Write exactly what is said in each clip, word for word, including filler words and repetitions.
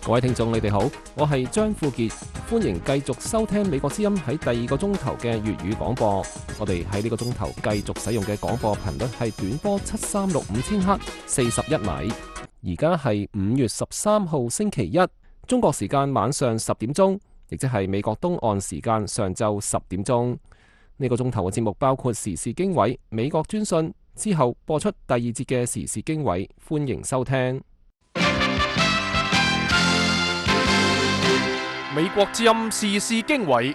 各位聽眾，你哋好，我係張富傑，歡迎繼續收聽美國之音喺第二個鐘頭嘅粵語廣播。我哋喺呢個鐘頭繼續使用嘅廣播頻率係短波七三六五千赫，四十一米。而家係五月十三號星期一，中國時間晚上十點鐘，亦即係美國東岸時間上晝十點鐘。呢個鐘頭嘅節目包括時事經緯、美國專訊，之後播出第二節嘅時事經緯，歡迎收聽。 美國之音時事經緯，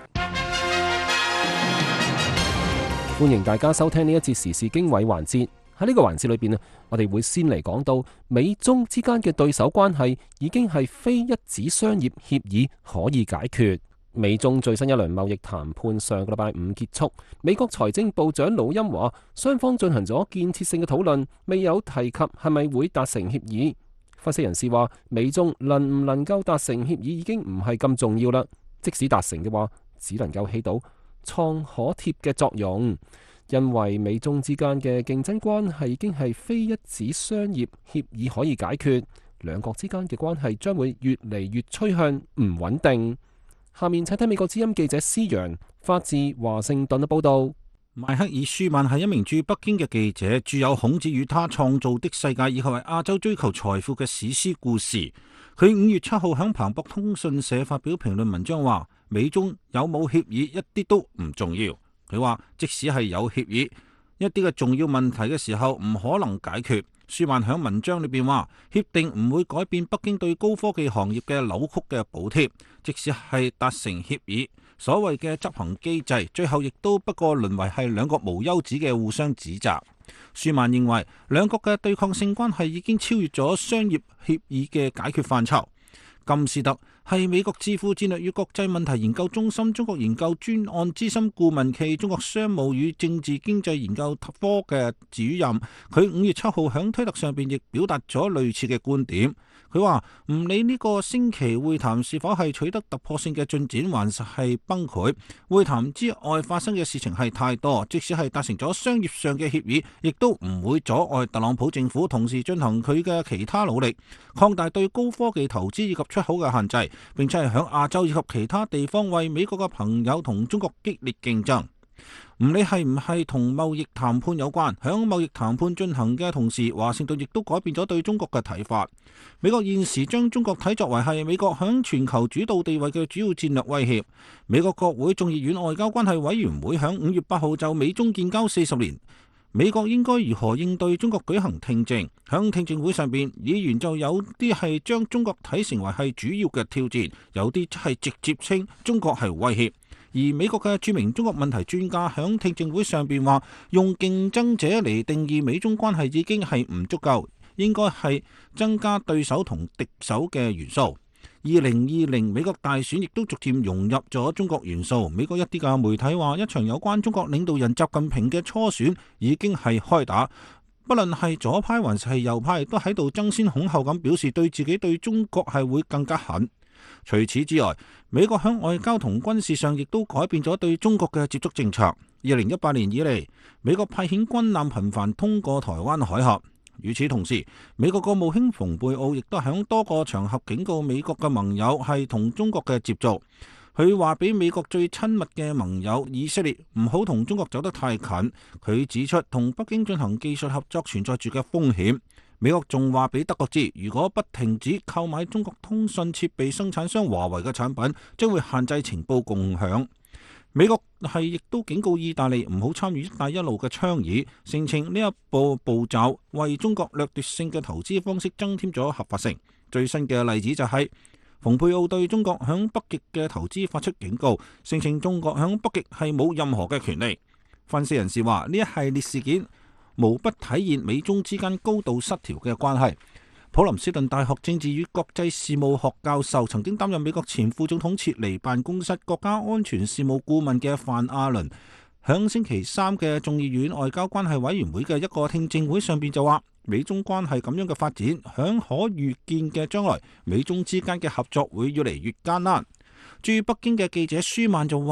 歡迎大家收聽呢一節時事經緯環節。喺呢個環節裏邊啊，我哋會先嚟講到美中之間嘅對手關係已經係非一紙商業協議可以解決。美中最新一輪貿易談判上個禮拜五結束，美國財政部長魯欽話，雙方進行咗建設性嘅討論，未有提及係咪會達成協議。分析人士話，美中能唔能夠達成協議已經唔係咁重要啦，即使達成嘅話，只能夠起到創可貼嘅作用，因為美中之間嘅競爭關係已經係非一紙商業協議可以解決，兩國之間嘅關係將會越嚟越趨向唔穩定。下面請睇美國之音記者施洋發自華盛頓嘅報道。 邁克爾舒曼係一名駐北京嘅記者，著有《孔子與他創造的世界》以及係亞洲追求財富嘅史詩故事。佢五月七號喺彭博通訊社發表評論文章話，美中有冇協議一啲都唔重要。佢話即使係有協議，一啲嘅重要問題嘅時候唔可能解決。舒曼喺文章裏邊話，協定唔會改變北京對高科技行業嘅扭曲嘅補貼，即使係達成協議，所謂嘅執行機制，最後亦都不過淪為係兩國無休止嘅互相指責。舒曼認為，兩國嘅對抗性關係已經超越咗商業協議嘅解決範疇。金斯特係美國智庫戰略與國際問題研究中心中國研究專案資深顧問暨中國商務與政治經濟研究科嘅主任。佢五月七號喺推特上邊亦表達咗類似嘅觀點。佢話唔理呢個星期會談是否係取得突破性嘅進展，還是係崩潰，會談之外發生嘅事情係太多，即使係達成咗商業上嘅協議，亦都唔會阻礙特朗普政府同時進行佢嘅其他努力，擴大對高科技投資以及出口嘅限制，並且係響亞洲以及其他地方為美國嘅朋友同中國激烈競爭。唔理係唔係同貿易談判有關，響貿易談判進行嘅同時，華盛頓亦都改變咗對中國嘅睇法。美國現時將中國睇作為係美國響全球主導地位嘅主要戰略威脅。美國國會眾議院外交關係委員會響五月八號就美中建交四十年，美國應該如何應對中國舉行聽證。響聽證會上邊，議員就有啲係將中國睇成為係主要嘅挑戰，有啲係直接稱中國係威脅。而美國嘅著名中國問題專家響聽證會上邊話，用競爭者嚟定義美中關係已經係唔足夠，應該係增加對手同敵手嘅元素。二零二零美國大選亦都逐漸融入咗中國元素。美國一啲嘅媒體話，一場有關中國領導人習近平嘅初選已經係開打，不論係左派還是係右派，都喺度爭先恐後咁表示對自己對中國係會更加狠。除此之外，美國喺外交同軍事上亦都改變咗對中國嘅接觸政策。二零一八年以嚟，美國派遣軍艦頻繁通過台灣海峽。與此同時，美國國務卿蓬佩奧亦都喺多個場合警告美國嘅盟友係同中國嘅接觸。佢話俾美國最親密嘅盟友以色列唔好同中國走得太近。佢指出同北京進行技術合作存在住嘅風險。美國仲話俾德國知，如果不停止購買中國通訊設備生產商華為嘅產品，將會限制情報共享。美國係亦都警告意大利唔好參與一帶一路嘅倡議，聲稱呢一步步驟為中國掠奪性嘅投資方式增添咗合法性。最新嘅例子就係、是、蓬佩奧對中國響北極嘅投資發出警告，聲稱中國響北極係冇任何嘅權利。分析人士話，呢一系列事件無不體現美中之間高度失調嘅關係。普林斯頓大學政治與國際事務學教授，曾經擔任美國前副總統切尼辦公室國家安全事務顧問嘅范亞倫，響星期三嘅眾議院外交關係委員會嘅一個聽證會上邊就話，美中關係咁樣嘅發展，響可預見嘅將來，美中之間嘅合作會越嚟越艱難。駐北京嘅記者舒曼就話，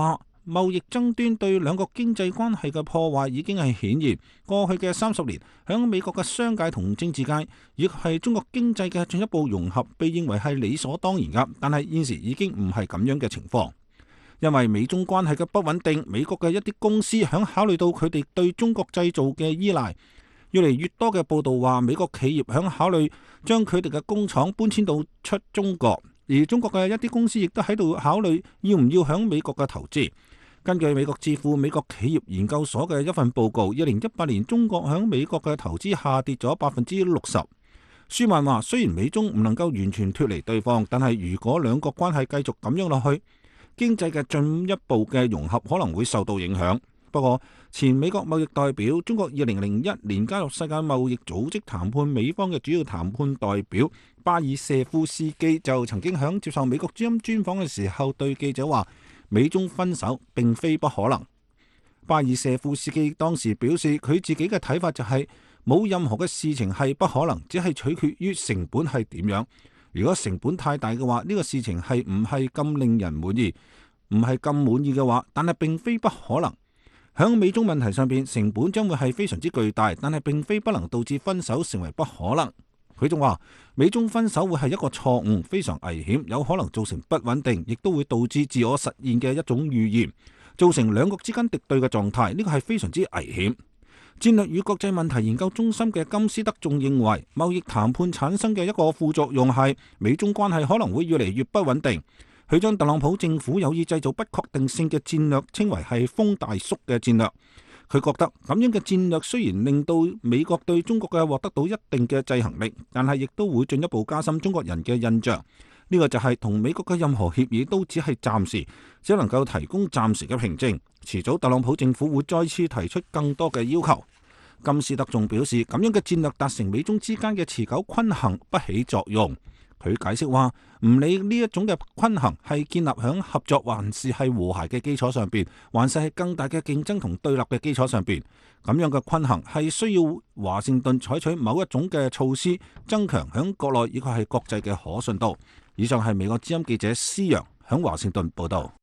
貿易爭端對兩國經濟關係嘅破壞已經係顯現。過去嘅三十年，響美國嘅商界同政治界，亦係中國經濟嘅進一步融合，被認為係理所當然㗎。但係現時已經唔係咁樣嘅情況，因為美中關係嘅不穩定，美國嘅一啲公司響考慮到佢哋對中國製造嘅依賴，越嚟越多嘅報道話，美國企業響考慮將佢哋嘅工廠搬遷到出中國。而中國嘅一啲公司亦都喺度考慮要唔要響美國嘅投資。根據美國智庫美國企業研究所嘅一份報告，二零一八年中國響美國嘅投資下跌咗百分之六十。舒曼話：雖然美中唔能夠完全脫離對方，但係如果兩國關係繼續咁樣落去，經濟嘅進一步嘅融合可能會受到影響。不過，前美國貿易代表、中國二零零一年加入世界貿易組織談判美方嘅主要談判代表巴爾謝夫斯基就曾經響接受美國之音專訪嘅時候對記者話：美中分手並非不可能。巴爾謝夫斯基當時表示，佢自己嘅睇法就係冇任何嘅事情係不可能，只係取決於成本係點樣。如果成本太大嘅話，呢個事情係唔係咁令人滿意，唔係咁滿意嘅話，但係並非不可能。響美中問題上邊，成本將會係非常之巨大，但係並非不能導致分手成為不可能。佢仲話，美中分手會係一個錯誤，非常危險，有可能造成不穩定，亦都會導致自我實現嘅一種預言，造成兩國之間敵對嘅狀態。呢個係非常之危險。戰略與國際問題研究中心嘅金斯德仲認為，貿易談判產生嘅一個副作用係美中關係可能會越嚟越不穩定。佢將特朗普政府有意製造不確定性嘅戰略稱為係風大叔嘅戰略。佢覺得咁樣嘅戰略雖然令到美國對中國嘅獲得到一定嘅制衡力，但係亦都會進一步加深中國人嘅印象。呢個就係同美國嘅任何協議都只係暫時，只能夠提供暫時嘅平靜。遲早特朗普政府會再次提出更多嘅要求。金斯特仲表示，咁樣嘅戰略達成美中之間嘅持久均衡不起作用。佢解釋話，唔理呢一種嘅均衡係建立響合作還是係和諧嘅基礎上邊，還是係更大嘅競爭同對立嘅基礎上邊，咁樣嘅均衡係需要華盛頓採取某一種嘅措施，增強響國內以及係國際嘅可信度。以上係美國之音記者施洋響華盛頓報道。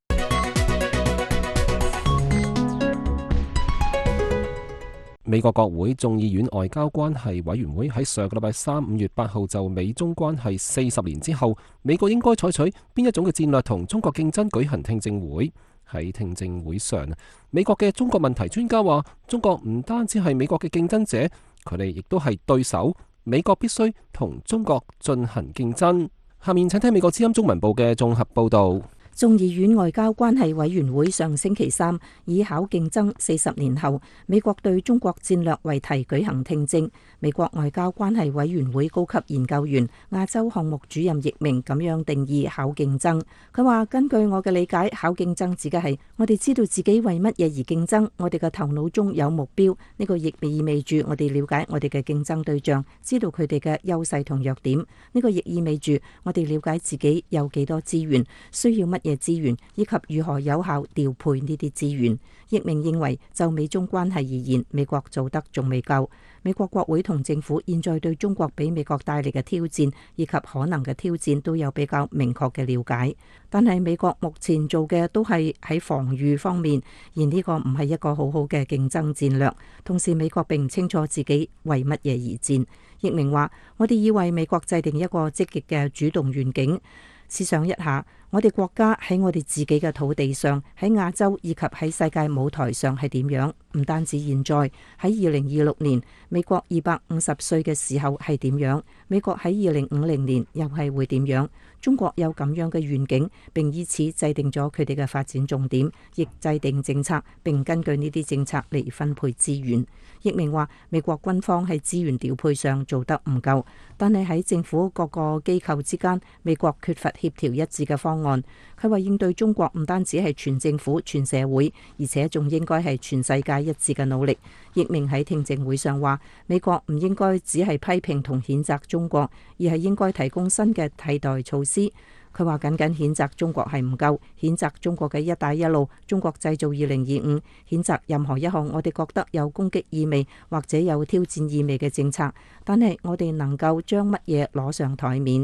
美國國會眾議院外交關係委員會喺上個禮拜三五月八號就美中關係四十年之後，美國應該採取邊一種嘅戰略同中國競爭舉行聽證會。喺聽證會上，美國嘅中國問題專家話，中國唔單止係美國嘅競爭者，佢哋亦都係對手。美國必須同中國進行競爭。下面請聽美國之音中文部嘅綜合報道。 眾議院外交關係委員會上星期三以考競爭四十年後美國對中國戰略為題舉行聽證。美國外交關係委員會高級研究員亞洲項目主任易明咁樣定義考競爭。佢話：根據我嘅理解，考競爭指嘅係我哋知道自己為乜嘢而競爭，我哋嘅頭腦中有目標。呢個亦意味住我哋了解我哋嘅競爭對象，知道佢哋嘅優勢同弱點。呢個亦意味住我哋了解自己有幾多資源，需要乜嘅資源，以及如何有效調配呢啲資源。易明認為，就美中關係而言，美國做得仲未夠。美國國會同政府現在對中國俾美國帶嚟嘅挑戰以及可能嘅挑戰都有比較明確嘅了解，但係美國目前做嘅都係喺防禦方面，而呢個唔係一個好好嘅競爭戰略。同時，美國並唔清楚自己為乜嘢而戰。易明話：我哋要為美國制定一個積極嘅主動願景。試想一下，我哋國家喺我哋自己嘅土地上，喺亞洲以及喺世界舞台上係點樣？唔單止現在，喺二零二六年美國二百五十歲嘅時候係點樣？美國喺二零五零年又係會點樣？中國有咁樣嘅願景，並以此制定咗佢哋嘅發展重點，亦制定政策，並根據呢啲政策嚟分配資源。易明話：美國軍方喺資源調配上做得唔夠，但係喺政府各個機構之間，美國缺乏協調一致嘅方案。佢話應對中國唔單止係全政府、全社會，而且仲應該係全世界一致嘅努力。易明喺聽證會上話：美國唔應該只係批評同譴責中國，而係應該提供新嘅替代措施。佢話僅僅譴責中國係唔夠，譴責中國嘅一帶一路、中國製造二零二五，譴責任何一項我哋覺得有攻擊意味或者有挑戰意味嘅政策。但係我哋能夠將乜嘢攞上台面？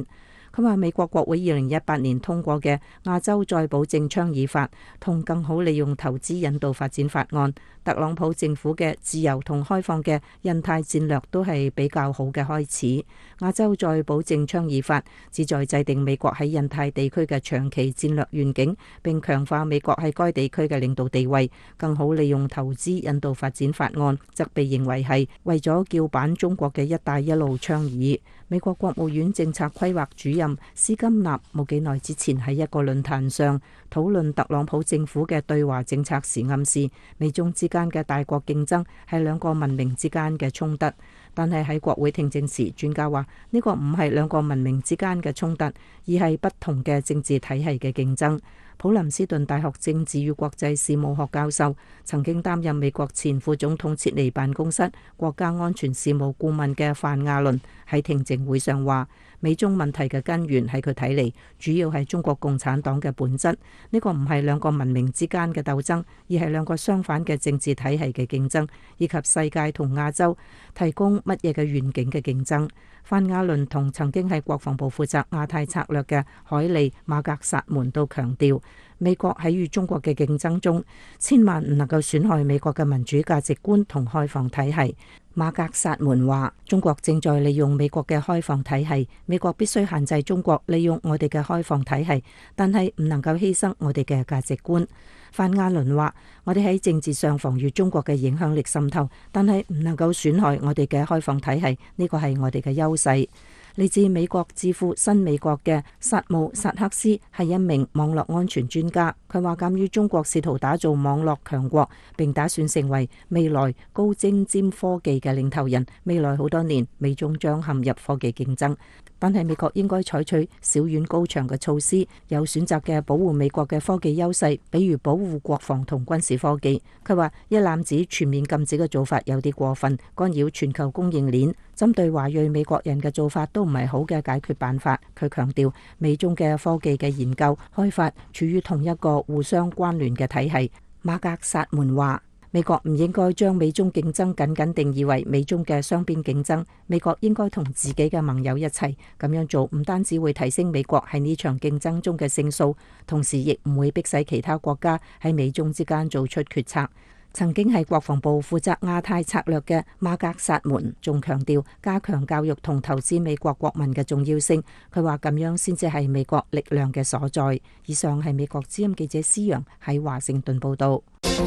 佢話美國國會二零一八年通過嘅亞洲再保證倡議法同更好利用投資引導發展法案，特朗普政府嘅自由同開放嘅印太戰略都係比較好嘅開始。亞洲再保證倡議法旨在制定美國喺印太地區嘅長期戰略願景，並強化美國喺該地區嘅領導地位。更好利用投資引導發展法案則被認為係為咗叫板中國嘅一帶一路倡議。美國國務院政策規劃主任斯金納冇幾耐之前喺一個論壇上討論特朗普政府嘅對華政策時暗示，美中之間嘅大國競爭係兩個文明之間嘅衝突。但係喺國會聽證時，專家話呢個唔係兩個文明之間嘅衝突，而係不同嘅政治體系嘅競爭。普林斯頓大學政治與國際事務學教授，曾經擔任美國前副總統切尼辦公室國家安全事務顧問嘅范亞倫喺聽證會上話，美中問題嘅根源喺佢睇嚟，主要係中國共產黨嘅本質。呢個唔係兩個文明之間嘅鬥爭，而係兩個相反嘅政治體系嘅競爭，以及世界同亞洲提供乜嘢嘅願景嘅競爭。范亞倫同曾經係國防部負責亞太策略嘅海利馬格薩門都強調，美國喺與中國嘅競爭中，千萬唔能夠損害美國嘅民主價值觀同開放體系。馬格薩門話，中國正在利用美國嘅開放體系，美國必須限制中國利用我哋嘅開放體系，但係唔能夠犧牲我哋嘅價值觀。范亞倫話，我哋喺政治上防禦中國嘅影響力滲透，但係唔能夠損害我哋嘅開放體系，呢個係我哋嘅優勢。嚟自美國智庫新美國嘅薩姆薩克斯係一名網絡安全專家，佢話鑑於中國試圖打造網絡強國，並打算成為未來高精尖科技嘅領頭人，未來好多年美中將陷入科技競爭，但係美國應該採取小院高牆嘅措施，有選擇嘅保護美國嘅科技優勢，比如保護國防同軍事科技。佢話一攬子全面禁止嘅做法有啲過分，干擾全球供應鏈，針對華裔美國人嘅做法都唔係好嘅解決辦法。佢強調美中嘅科技嘅研究開發處於同一個互相關聯嘅體系。馬格薩門話，美國唔應該將美中競爭僅僅定義為美中嘅雙邊競爭，美國應該同自己嘅盟友一齊，咁樣做唔單止會提升美國喺呢場競爭中嘅勝數，同時亦唔會迫使其他國家喺美中之間做出決策。曾經係國防部負責亞太策略嘅馬格薩門仲強調加強教育同投資美國國民嘅重要性。佢話咁樣先至係美國力量嘅所在。以上係美國之音記者施陽喺華盛頓報道。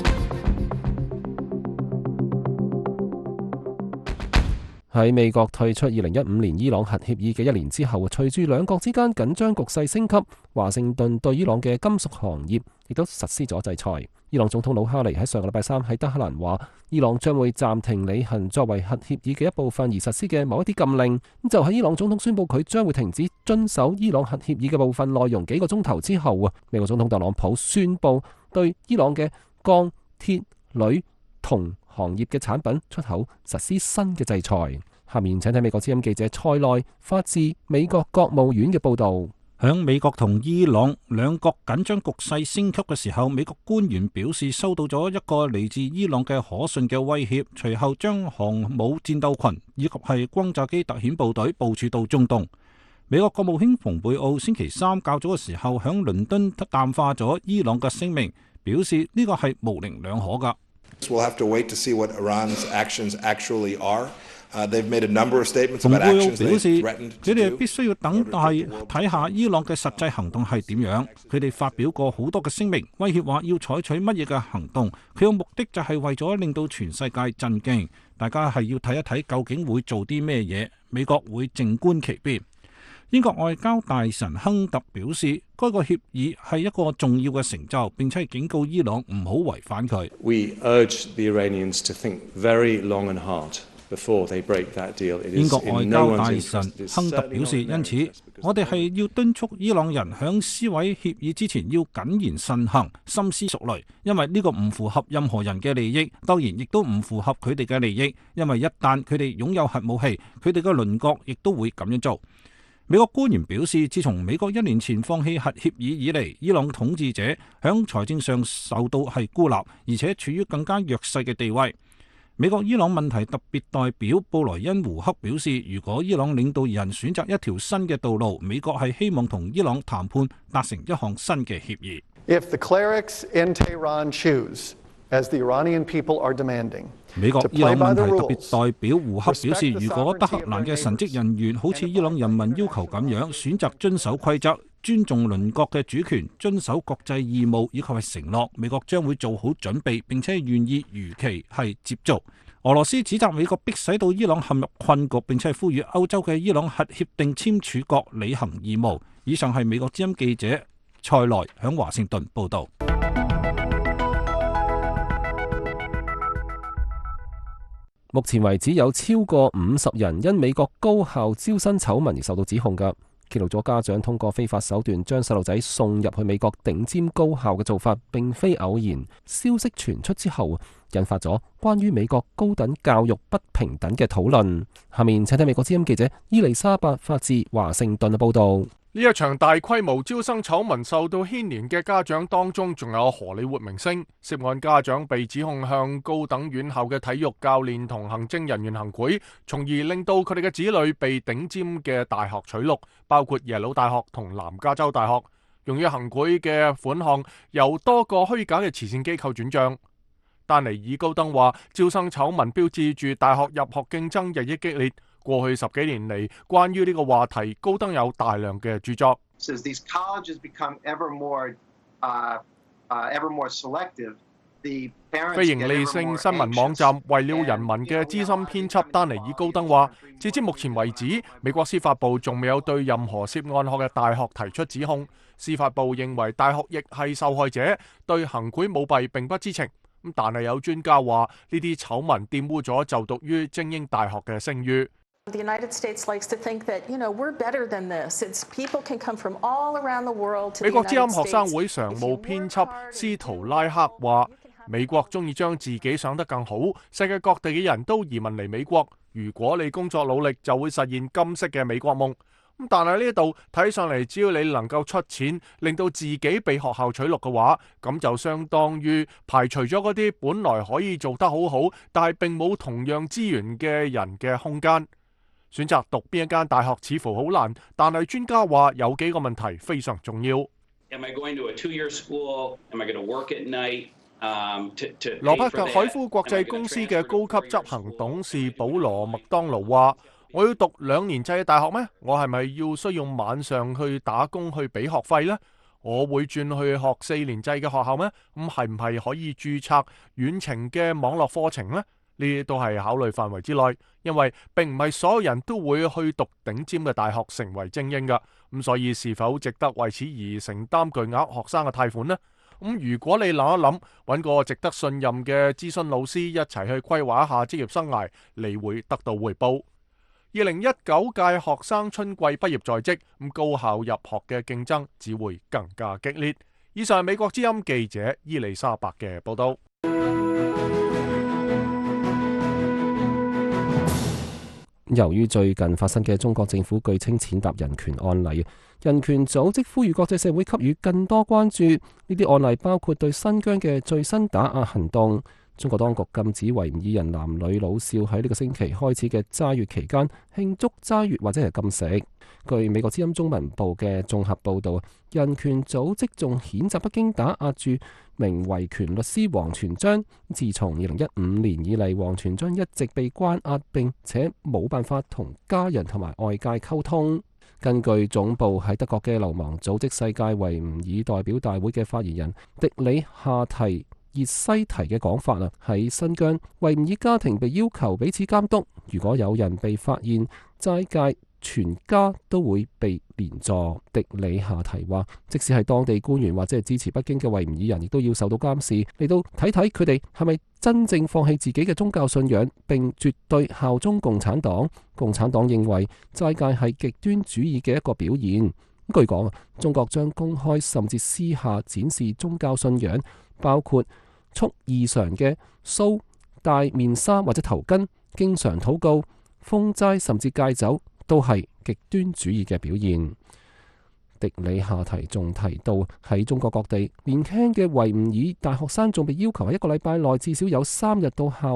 喺美國退出二零一五年伊朗核協議嘅一年之後，隨住兩國之間緊張局勢升級，華盛頓對伊朗嘅金屬行業亦都實施咗制裁。伊朗總統魯哈尼喺上個禮拜三喺德黑蘭話，伊朗將會暫停履行作為核協議嘅一部分而實施嘅某一啲禁令。咁就喺伊朗總統宣布佢將會停止遵守伊朗核協議嘅部分內容幾個鐘頭之後啊，美國總統特朗普宣布對伊朗嘅鋼、鐵、鋁、銅行業嘅產品出口實施新嘅制裁。下面請睇美國之音記者蔡內發自美國國務院嘅報導。 響美國同伊朗兩國緊張局勢升級嘅時候，美國官員表示收到咗一個嚟自伊朗嘅可信嘅威脅，隨後將航母戰鬥群以及係轟炸機特遣部隊部署到中東。美國國務卿蓬佩奧星期三較早嘅時候響倫敦淡化咗伊朗嘅聲明，表示呢個係模棱兩可㗎。 We'll have to wait to see what Iran's actions actually are. Uh, they've made a number of statements 蓬 about 佩奧 actions 表 they 示， threatened 佢 to 哋 do. 必須要等待睇下伊朗嘅實際行動係點樣。佢哋發表過好多嘅聲明，威脅話要採取乜嘢嘅行動。佢嘅目的就係為咗令到全世界震驚，大家係要睇一睇究竟會做啲咩嘢。美國會靜觀其變。英國外交大臣亨特表示，該個協議係一個重要嘅成就，並且警告伊朗唔好違反佢。 We urge the Iranians to think very long and hard before they break that deal. 英國外交大臣亨特表示，因此我哋係要敦促伊朗人響撕毀協議之前要謹言慎行、深思熟慮，因為呢個唔符合任何人嘅利益，當然亦都唔符合佢哋嘅利益，因為一旦佢哋擁有核武器，佢哋嘅鄰國亦都會咁樣做。美國官員表示，自從美國一年前放棄核協議以嚟，伊朗統治者響財政上受到係孤立，而且處於更加弱勢嘅地位。 美國伊朗問題特別代表布萊恩胡克表示，如果伊朗領導人選擇一條新嘅道路，美國係希望同伊朗談判達成一項新嘅協議。 If the clerics in Tehran choose, as the Iranian people are demanding, 美國伊朗問題特別代表胡克表示，如果德黑蘭嘅神職人員好似伊朗人民要求咁樣選擇遵守規則，尊重鄰國嘅主權，遵守國際義務以及係承諾，美國將會做好準備，並且願意如期係接續。俄羅斯指責美國迫使到伊朗陷入困局，並且係呼籲歐洲嘅伊朗核協定簽署國履行義務。以上係美國之音記者塞萊響華盛頓報導。 目前為止有超過五十人因美國高校招生醜聞而受到指控㗎，揭露咗家長通過非法手段將細路仔送入去美國頂尖高校嘅做法並非偶然。消息傳出之後，引發咗關於美國高等教育不平等嘅討論。下面請睇美國之音記者伊麗莎白發自華盛頓嘅報導。 呢一場大規模招生醜聞受到牽連嘅家長當中，仲有荷里活明星。涉案家長被指控向高等院校嘅體育教練同行政人員行賄，從而令到佢哋嘅子女被頂尖嘅大學取錄，包括耶魯大學同南加州大學。用於行賄嘅款項由多個虛假嘅慈善機構轉賬。丹尼爾高登話，招生醜聞標誌住大學入學競爭日益激烈。過去十幾年嚟，關於呢個話題，高登有大量嘅著作。非營利性新聞網站為了人民嘅資深編輯丹尼爾高登話，截至目前為止，美國司法部仲未有對任何涉案學嘅大學提出指控。司法部認為大學亦係受害者，對行賄舞弊並不知情。咁但係有專家話，呢啲醜聞玷污咗就讀於精英大學嘅聲譽。 The United States likes to think that, you know, we're better than this. It's people can come from all around the world to the United States. 美國之音學生會常務編輯斯圖拉克話，美國中意將自己想得更好，世界各地嘅人都移民嚟美國。如果你工作努力，就會實現金色嘅美國夢。咁但係呢度睇上嚟，只要你能夠出錢，令到自己被學校取錄嘅話，咁就相當於排除咗嗰啲本來可以做得好好，但係並冇同樣資源嘅人嘅空間。選擇讀邊一間大學似乎好難，但係專家話有幾個問題非常重要。羅伯特海夫國際公司嘅高級執行董事保羅麥當勞話：我要讀兩年制嘅大學咩？我係咪要需要晚上去打工去俾學費呢？我會轉去學四年制嘅學校咩？咁係唔係可以註冊遠程嘅網絡課程呢？呢啲都係考慮範圍之內，因為並唔係所有人都會去讀頂尖嘅大學成為精英㗎。咁所以是否值得為此而承擔巨額學生嘅貸款呢？咁如果你諗一諗，揾個值得信任嘅諮詢老師一齊去規劃一下職業生涯，你會得到回報。二零一九屆學生春季畢業在即，咁高校入學嘅競爭只會更加激烈。以上係美國之音記者伊麗莎白嘅報道。 由於最近發生嘅中國政府據稱踐踏人權案例，人權組織呼籲國際社會給予更多關注。呢啲案例包括對新疆嘅最新打壓行動。中國當局禁止維吾爾人男女老少喺呢個星期開始嘅齋月期間慶祝齋月或者係禁食。據美國之音中文部嘅綜合報導，人權組織仲譴責北京打壓住名維權律師王全璋。自從二零一五年以嚟，王全璋一直被關押，並且冇辦法同家人同埋外界溝通。根據總部喺德國嘅流亡組織世界維吾爾代表大會嘅發言人迪里夏提熱西提嘅講法啊，喺新疆維吾爾家庭被要求彼此監督，如果有人被發現齋戒，全家都會被連坐。迪里夏提話，即使係當地官員或者係支持北京嘅維吾爾人，亦都要受到監視，嚟到睇睇佢哋係咪真正放棄自己嘅宗教信仰，並絕對效忠共產黨。共產黨認為齋戒係極端主義嘅一個表現。據講啊，中國將公開甚至私下展示宗教信仰，包括蓄異常嘅鬚、戴面紗或者頭巾、經常禱告、封齋甚至戒酒，都係極端主義嘅表現。迪里夏提仲提到，喺中國各地，年輕嘅維吾爾大學生仲被要求喺一個禮拜內至少有三日到校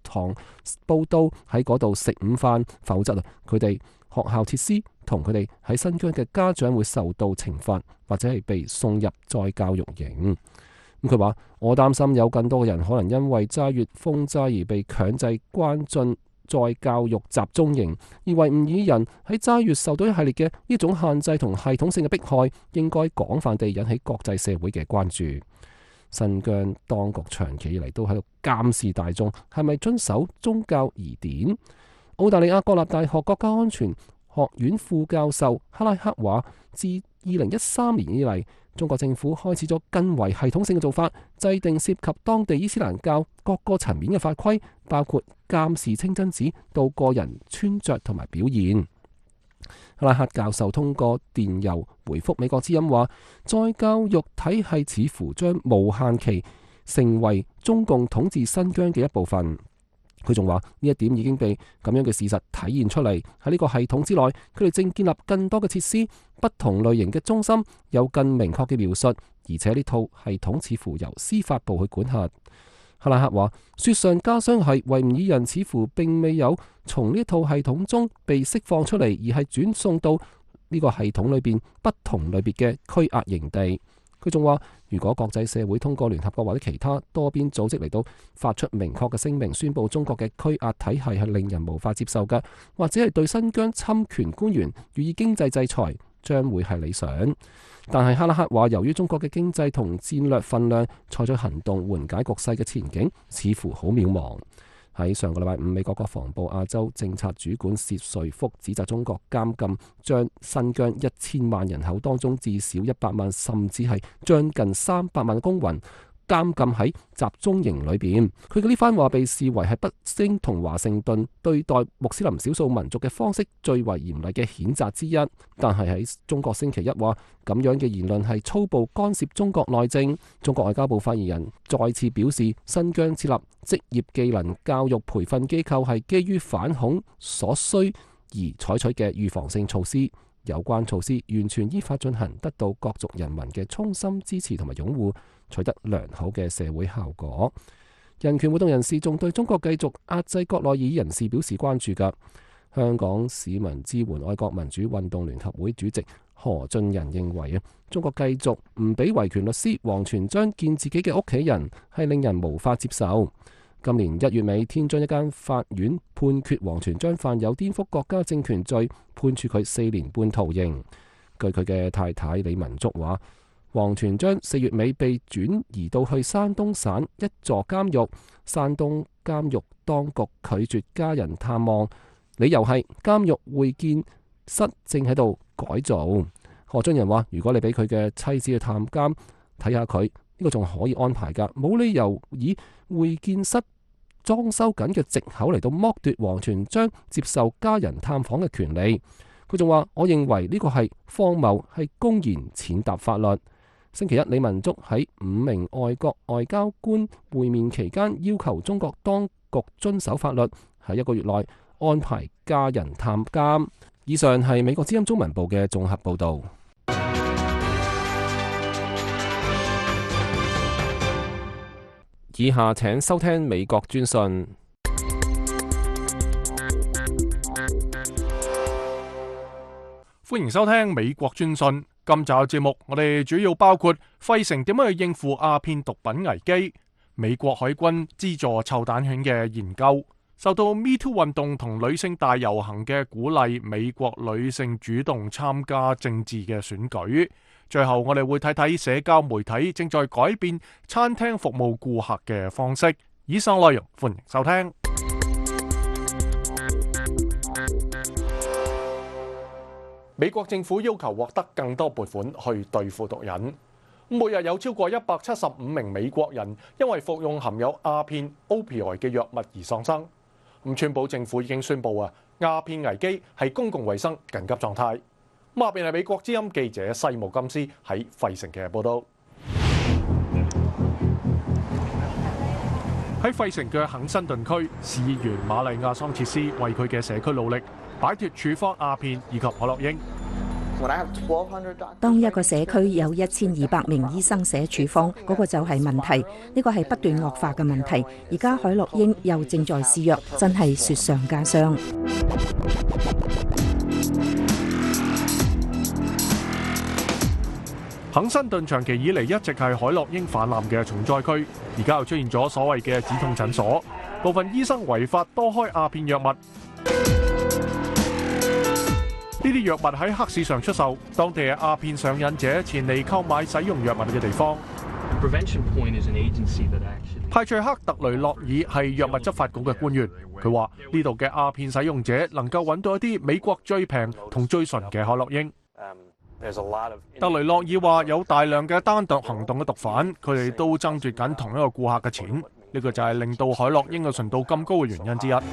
堂報到喺嗰度食午飯，否則啊佢哋學校設施同佢哋喺新疆嘅家長會受到懲罰，或者係被送入再教育營。咁佢話：我擔心有更多嘅人可能因為齋月封齋而被強制關進再教育集中營，而維吾爾人喺齋月受到一系列嘅呢種限制同系統性嘅迫害，應該廣泛地引起國際社會嘅關注。新疆當局長期以嚟都喺度監視大眾係咪遵守宗教儀典。澳大利亞國立大學國家安全學院副教授克拉克話：自二零一三年以嚟，中國政府開始咗更為系統性嘅做法，制定涉及當地伊斯蘭教各個層面嘅法規，包括監視清真寺到個人穿着同埋表現。克拉克教授通過電郵回覆美國之音話：再教育體系似乎將無限期成為中共統治新疆嘅一部分。佢仲話呢一點已經被咁樣嘅事實體現出嚟，喺呢個系統之內，佢哋正建立更多嘅設施，不同類型嘅中心有更明確嘅描述，而且呢套系統似乎由司法部去管轄。克拉克話：雪上加霜係維吾爾人似乎並未有從呢套系統中被釋放出嚟，而係轉送到呢個系統裏邊不同類別嘅拘押營地。佢仲話：如果國際社會通過聯合國或者其他多邊組織嚟到發出明確嘅聲明，宣佈中國嘅拘押體系係令人無法接受嘅，或者係對新疆侵權官員予以經濟制裁，將會係理想。但係克拉克話，由於中國嘅經濟同戰略分量，採取行動緩解局勢嘅前景似乎好渺茫。喺上個禮拜五，美國國防部亞洲政策主管薛瑞福指責中國監禁將新疆一千萬人口當中至少一百萬甚至係將近三百萬嘅公民監禁喺集中營裏邊。佢嘅呢番話被視為係北京同華盛頓對待穆斯林少數民族嘅方式最為嚴厲嘅譴責之一。但係喺中國星期一話，咁樣嘅言論係粗暴干涉中國內政。中國外交部發言人再次表示，新疆設立職業技能教育培訓機構係基於反恐所需而採取嘅預防性措施。有關措施完全依法進行，得到各族人民嘅衷心支持同埋擁護，取得良好嘅社會效果。人權活動人士仲對中國繼續壓制國內異議人士表示關注㗎。香港市民支援愛國民主運動聯合會主席何俊仁認為啊，中國繼續唔俾維權律師王全璋見自己嘅屋企人係令人無法接受。今年一月尾，天津一間法院判決王全璋犯有顛覆國家政權罪，判處佢四年半徒刑。據佢嘅太太李文竹話，王全璋四月尾被轉移到去山東省一座監獄，山東監獄當局拒絕家人探望，理由係監獄會見室正喺度改造。何俊仁話：如果你俾佢嘅妻子去探監睇下佢，呢、這個仲可以安排㗎，冇理由以會見室裝修緊嘅藉口嚟到剝奪王全璋接受家人探訪嘅權利。佢仲話：我認為呢個係荒謬，係公然踐踏法律。星期一，李文竹喺五名外國外交官會面期間，要求中國當局遵守法律，喺一個月內安排家人探監。以上係美國之音中文部嘅綜合報導。以下請收聽美國專訊。 歡迎收聽美國專訊。今集嘅節目，我哋主要包括費城點樣去應付鴉片毒品危機，美國海軍資助臭蛋犬嘅研究，受到 Me Too 運動同女性大遊行嘅鼓勵，美國女性主動參加政治嘅選舉。最後我哋會睇睇社交媒體正在改變餐廳服務顧客嘅方式。以上內容歡迎收聽。美國政府要求獲得更多撥款去對付毒癮。每日有超過一百七十五名美國人因為服用含有鴉片 opioid 嘅藥物而喪生。咁川普政府已經宣布啊，鴉片危機係公共衛生緊急狀態。下邊係美國之音記者西姆金斯喺費城嘅報道。喺費城嘅肯辛頓區，市議員瑪麗亞桑切斯為佢嘅社區努力擺脱處方鴉片以及可樂英。 當一個社區有一千二百名醫生寫處方，嗰個就係問題。呢個係不斷惡化嘅問題。而家海洛英又正在肆虐，真係雪上加霜。 肯辛頓長期以嚟一直係海洛英泛濫嘅重災區，而家又出現咗所謂嘅止痛診所，部分醫生違法多開鴉片藥物。呢啲藥物喺黑市上出售，當地嘅鴉片上癮者前嚟購買使用藥物嘅地方。派翠克特雷洛爾係藥物執法局嘅官員，佢話呢度嘅鴉片使用者能夠揾到一啲美國最平同最純嘅海洛英。特雷洛爾話有大量嘅單獨行動嘅毒販，佢哋都爭奪緊同一個顧客嘅錢，呢個就係令到海洛英嘅純度咁高嘅原因之一。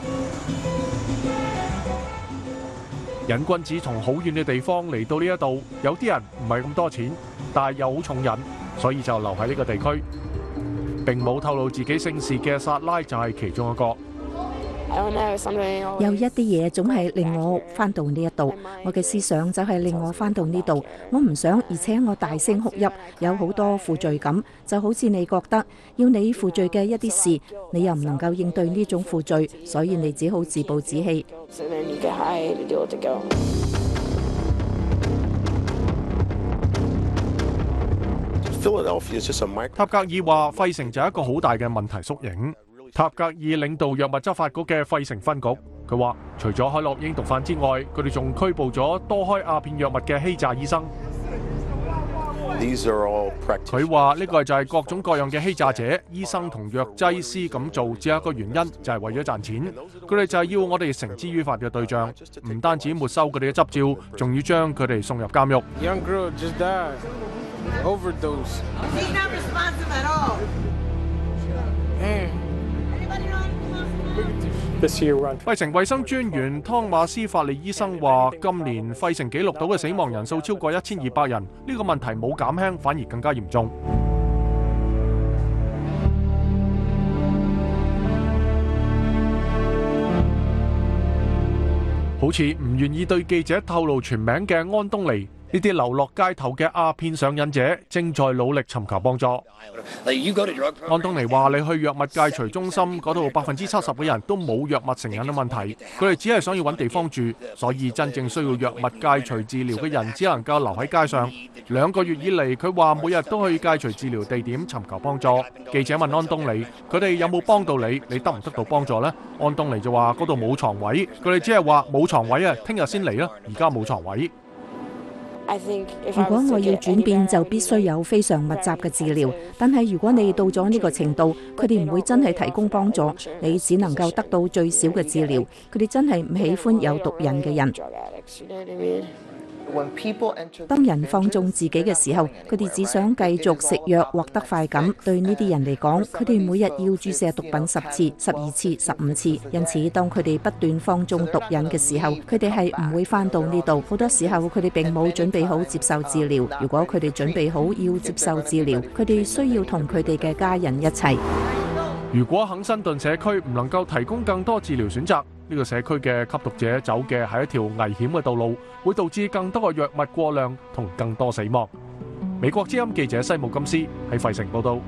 癮君子從好遠嘅地方嚟到呢一度，有啲人唔係咁多錢，但係又好重癮，所以就留喺呢個地區。並冇透露自己姓氏嘅薩拉就係其中一個。 有一啲嘢總係令我翻到呢一度，我嘅思想就係令我翻到呢度。我唔想，而且我大聲哭泣，有好多負罪感，就好似你覺得要你負罪嘅一啲事，你又唔能夠應對呢種負罪，所以你只好自暴自棄。 塔格爾話：費城就係一個好大嘅問題縮影。塔格爾領導藥物執法局嘅費城分局，佢話除咗海洛英毒販之外，佢哋仲拘捕咗多開鴉片藥物嘅欺詐醫生。佢話呢個就係各種各樣嘅欺詐者、醫生同藥劑師咁做，只有一個原因，就係為咗賺錢。佢哋就係要我哋繩之於法嘅對象，唔單止沒收佢哋嘅執照，仲要將佢哋送入監獄。費城衛生專員湯馬斯法利醫生話：今年費城記錄到嘅死亡人數超過一千二百人，呢個問題冇減輕，反而更加嚴重。好似唔願意對記者透露全名嘅安東尼，呢啲流落街頭嘅鴉片上癮者正在努力尋求幫助。安東尼話：你去藥物戒除中心嗰度，百分之七十嘅人都冇藥物成癮嘅問題，佢哋只係想要揾地方住，所以真正需要藥物戒除治療嘅人只能夠留喺街上。兩個月以嚟，佢話每日都去戒除治療地點尋求幫助。記者問安東尼：佢哋有冇幫到你？你得唔得到幫助呢？安東尼就話：嗰度冇床位，佢哋只係話冇床位啊，聽日先嚟啦，而家冇床位。 如果我要轉變，就必須有非常密集嘅治療。但係如果你到咗呢個程度，佢哋唔會真係提供幫助，你只能夠得到最少嘅治療。佢哋真係唔喜歡有毒癮嘅人。當人放縱自己嘅時候，佢哋只想繼續食藥獲得快感。對呢啲人嚟講，佢哋每日要注射毒品十次、十二次、十五次。因此，當佢哋不斷放縱毒癮嘅時候，佢哋係唔會返到呢度。好多時候，佢哋並冇準備好接受治療。如果佢哋準備好要接受治療，佢哋需要同佢哋嘅家人一齊。 如果肯辛頓社區唔能夠提供更多治療選擇，呢個社區嘅吸毒者走嘅係一條危險嘅道路，會導致更多嘅藥物過量同更多死亡。美國之音記者西姆金斯喺費城報道。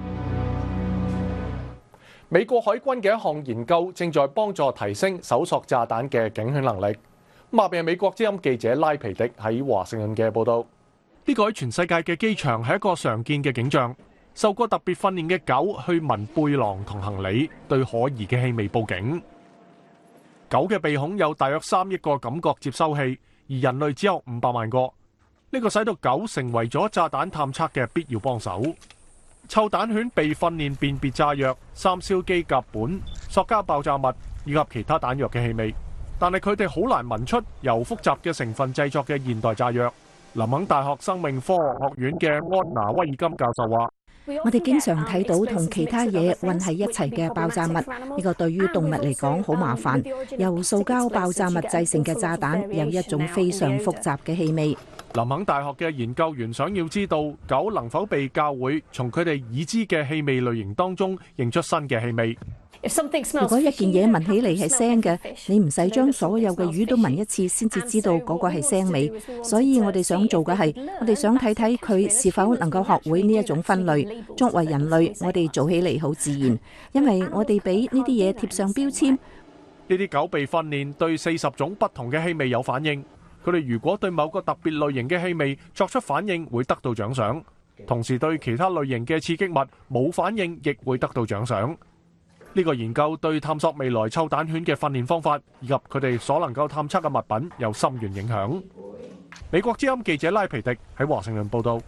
美國海軍嘅一項研究正在幫助提升搜索炸彈嘅警犬能力。下邊係美國之音記者拉皮迪喺華盛頓嘅報道。呢個喺全世界嘅機場係一個常見嘅景象。受過特別訓練嘅狗去聞背囊同行李，對可疑嘅氣味報警。狗嘅鼻孔有大約三億個感覺接收器，而人類只有五百萬個。呢個使到狗成為咗炸彈探測嘅必要幫手。臭蛋犬被訓練辨別炸藥、三硝基甲苯、塑膠爆炸物以及其他彈藥嘅氣味，但係佢哋好難聞出由複雜嘅成分製作嘅現代炸藥。林肯大學生命科學學院嘅安娜威爾金教授話： 我哋經常睇到同其他嘢混喺一齊嘅爆炸物，呢個對於動物嚟講好麻煩。由塑膠爆炸物製成嘅炸彈有一種非常複雜嘅氣味。 林肯大學嘅研究員想要知道狗能否被教會從佢哋已知嘅氣味類型當中認出新嘅氣味。 如果一件嘢聞起嚟係腥嘅，你唔使將所有嘅魚都聞一次先至知道嗰個係腥味。所以我哋想做嘅係，我哋想睇睇佢是否能夠學會呢一種分類。作為人類，我哋做起嚟好自然，因為我哋俾呢啲嘢貼上標籤。 呢啲狗被訓練對四十種不同嘅氣味有反應，佢哋如果對某個特別類型嘅氣味作出反應，會得到獎賞；同時對其他類型嘅刺激物冇反應，亦會得到獎賞。呢個研究對探索未來臭蛋犬嘅訓練方法以及佢哋所能夠探測嘅物品有深遠影響。美國之音記者拉皮迪喺華盛頓報導。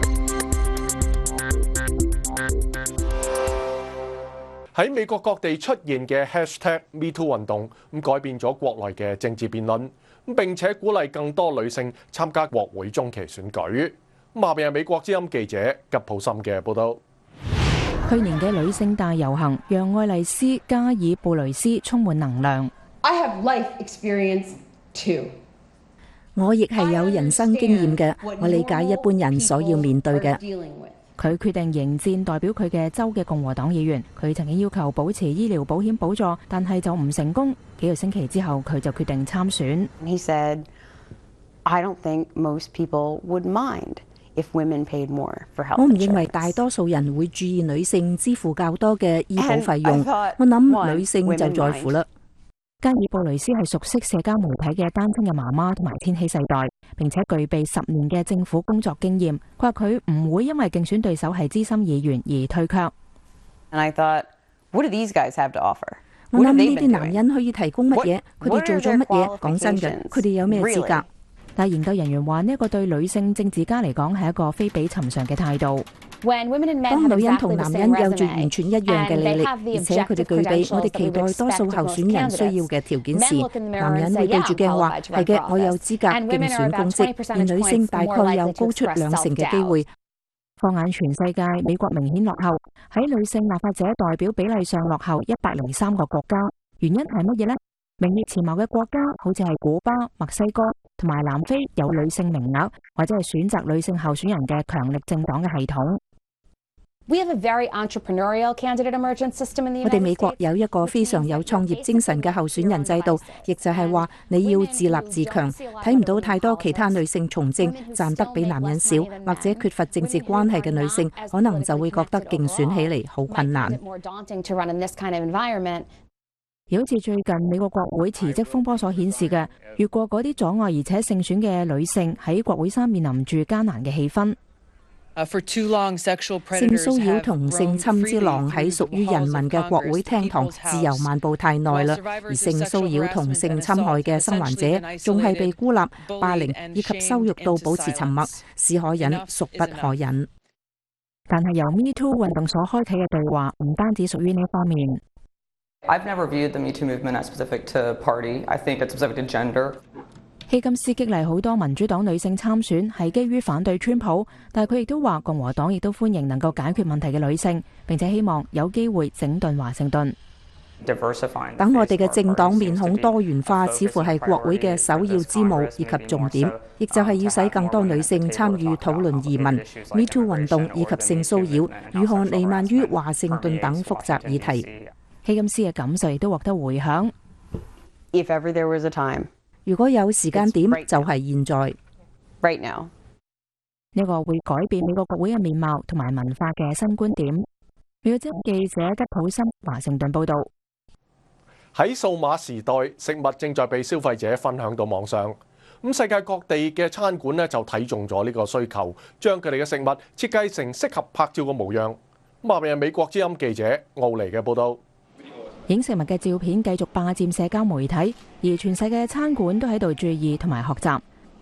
喺美國各地出現嘅 hashtag MeToo 運動，咁改變咗國內嘅政治辯論，咁並且鼓勵更多女性參加國會中期選舉。咁下邊係美國之音記者吉普森嘅報導。 去年嘅女性大遊行，讓愛麗絲加爾布雷斯充滿能量。 I have life experience too. 我亦係有人生經驗嘅，我理解一般人所要面對嘅。 佢決定迎戰代表佢嘅州嘅共和黨議員。佢曾經要求保持醫療保險補助，但係就唔成功。幾個星期之後，佢就決定參選。 He said, I don't think most people would mind if women paid more for health insurance. 我唔認為大多數人會注意女性支付較多嘅醫保費用。我諗女性就在乎啦。 加爾布雷斯係熟悉社交媒體嘅單親嘅媽媽同埋千禧世代，並且具備十年嘅政府工作經驗。佢話佢唔會因為競選對手係資深議員而退卻。 And I thought, what do these guys have to offer? 我諗呢啲男人可以提供乜嘢？佢哋做咗乜嘢？講真嘅，佢哋有咩資格？ 但研究人員話呢一個對女性政治家嚟講係一個非比尋常嘅態度。 當女人同男人有住完全一樣嘅履歷，而且佢哋具備我哋期待多數候選人需要嘅條件時，男人會對住鏡話：係嘅，我有資格競選公職。而女性大概有高出兩成嘅機會。 放眼全世界，美國明顯落後，喺女性立法者代表比例上落後一百零三個國家。原因係乜嘢呢？名列前茅嘅國家好似係古巴、墨西哥同埋南非有女性名額，或者係選擇女性候選人嘅強力政黨嘅系統。 We have a very entrepreneurial candidate emergence system in the United States. 我哋美國有一個非常有創業精神嘅候選人制度，亦就係話你要自立自強。睇唔到太多其他女性從政賺得比男人少，或者缺乏政治關係嘅女性，可能就會覺得競選起嚟好困難。 而好似最近美國國會辭職風波所顯示嘅，越過嗰啲阻礙而且勝選嘅女性喺國會山面臨住艱難嘅氣氛。性騷擾同性侵之狼喺屬於人民嘅國會廳堂自由漫步太耐啦，而性騷擾同性侵害嘅生還者仲係被孤立、霸凌以及羞辱到保持沉默，是可忍，孰不可忍。 但係由 MeToo 運動所開啟嘅對話，唔單止屬於呢方面。 I've never viewed the MeToo movement as specific to party. I think it's specific to gender. 希金斯激勵好多民主黨女性參選，係基於反對川普，但係佢亦都話共和黨亦都歡迎能夠解決問題嘅女性，並且希望有機會整頓華盛頓。 等我哋嘅政黨面孔多元化，似乎係國會嘅首要之務以及重點，亦就係要使更多女性參與討論移民、MeToo 運動以及性騷擾如何彌漫於華盛頓等複雜議題。 希金斯嘅感受亦都獲得回響。 If ever there was a time. 如果有時間點，就係現在。 Right now， 呢個會改變美國國會嘅面貌同埋文化嘅新觀點。美國之音記者吉普森華盛頓報導。 喺數碼時代，食物正在被消費者分享到網上。咁世界各地嘅餐館呢，就睇中咗呢個需求，將佢哋嘅食物設計成適合拍照嘅模樣。咁下邊係美國之音記者奧尼嘅報導。 影食物嘅照片繼續霸佔社交媒體，而全世界嘅餐館都喺度注意同埋學習。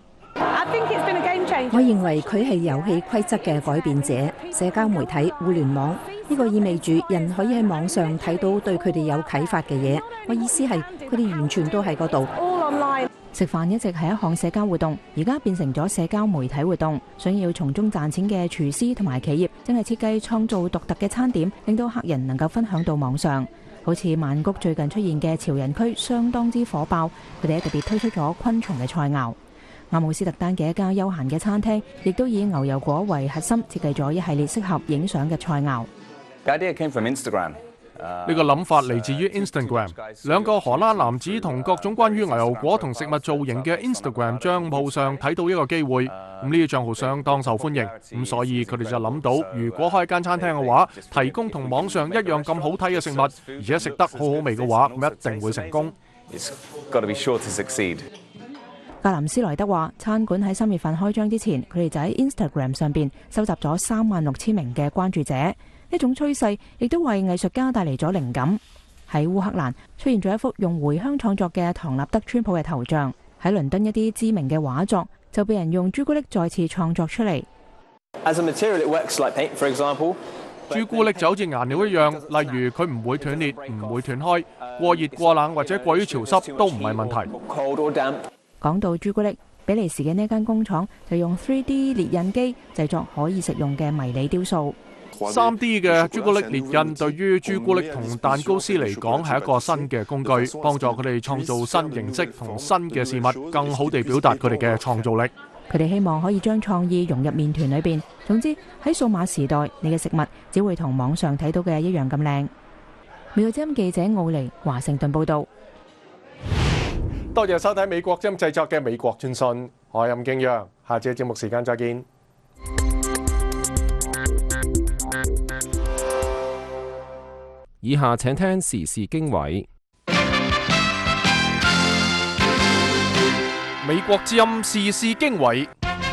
我認為佢係遊戲規則嘅改變者。社交媒體、互聯網呢個意味住人可以喺網上睇到對佢哋有啟發嘅嘢。我意思係佢哋完全都喺嗰度。 食飯一直係一項社交活動，而家變成咗社交媒體活動。想要從中賺錢嘅廚師同埋企業正係設計創造獨特嘅餐點，令到客人能夠分享到網上。好似曼谷最近出現嘅潮人區相當之火爆，佢哋特別推出咗昆蟲嘅菜肴。阿姆斯特丹嘅一家休閒嘅餐廳，亦都以牛油果為核心設計咗一系列適合影相嘅菜肴。 The idea came from Instagram. 呢個諗法嚟自於 Instagram， 兩個荷蘭男子同各種關於牛油果同食物造型嘅 Instagram 帳號上睇到一個機會，咁呢啲帳號相當受歡迎，咁所以佢哋就諗到，如果開間餐廳嘅話，提供同網上一樣咁好睇嘅食物，而且食得好好味嘅話，咁一定會成功。 格林斯萊德話，餐館喺三月份開張之前，佢哋就喺 Instagram 上邊收集咗三萬六千名嘅關注者。呢種趨勢亦都為藝術家帶嚟咗靈感。喺烏克蘭出現咗一幅用茴香創作嘅唐納德川普嘅頭像，喺倫敦一啲知名嘅畫作就被人用朱古力再次創作出嚟。 As a material, it works like paint, for example. 朱古力就好似顏料一樣，例如佢唔會斷裂，唔會斷開，過熱過冷或者過於潮濕都唔係問題。 講到朱古力，比利時嘅呢間工廠就用 三 D 列印機製作可以食用嘅迷你雕塑。 三 D 嘅朱古力列印對於朱古力同蛋糕師嚟講係一個新嘅工具，幫助佢哋創造新形式同新嘅事物，更好地表達佢哋嘅創造力。 佢哋希望可以將創意融入麵團裏邊。總之喺數碼時代，你嘅食物只會同網上睇到嘅一樣咁靚。美國之音記者奧尼華盛頓報道。 多謝收睇美國之音製作嘅美國專訊，我係任敬揚，下次節目時間再見。 以下請聽時事經緯。 美國之音時事經緯，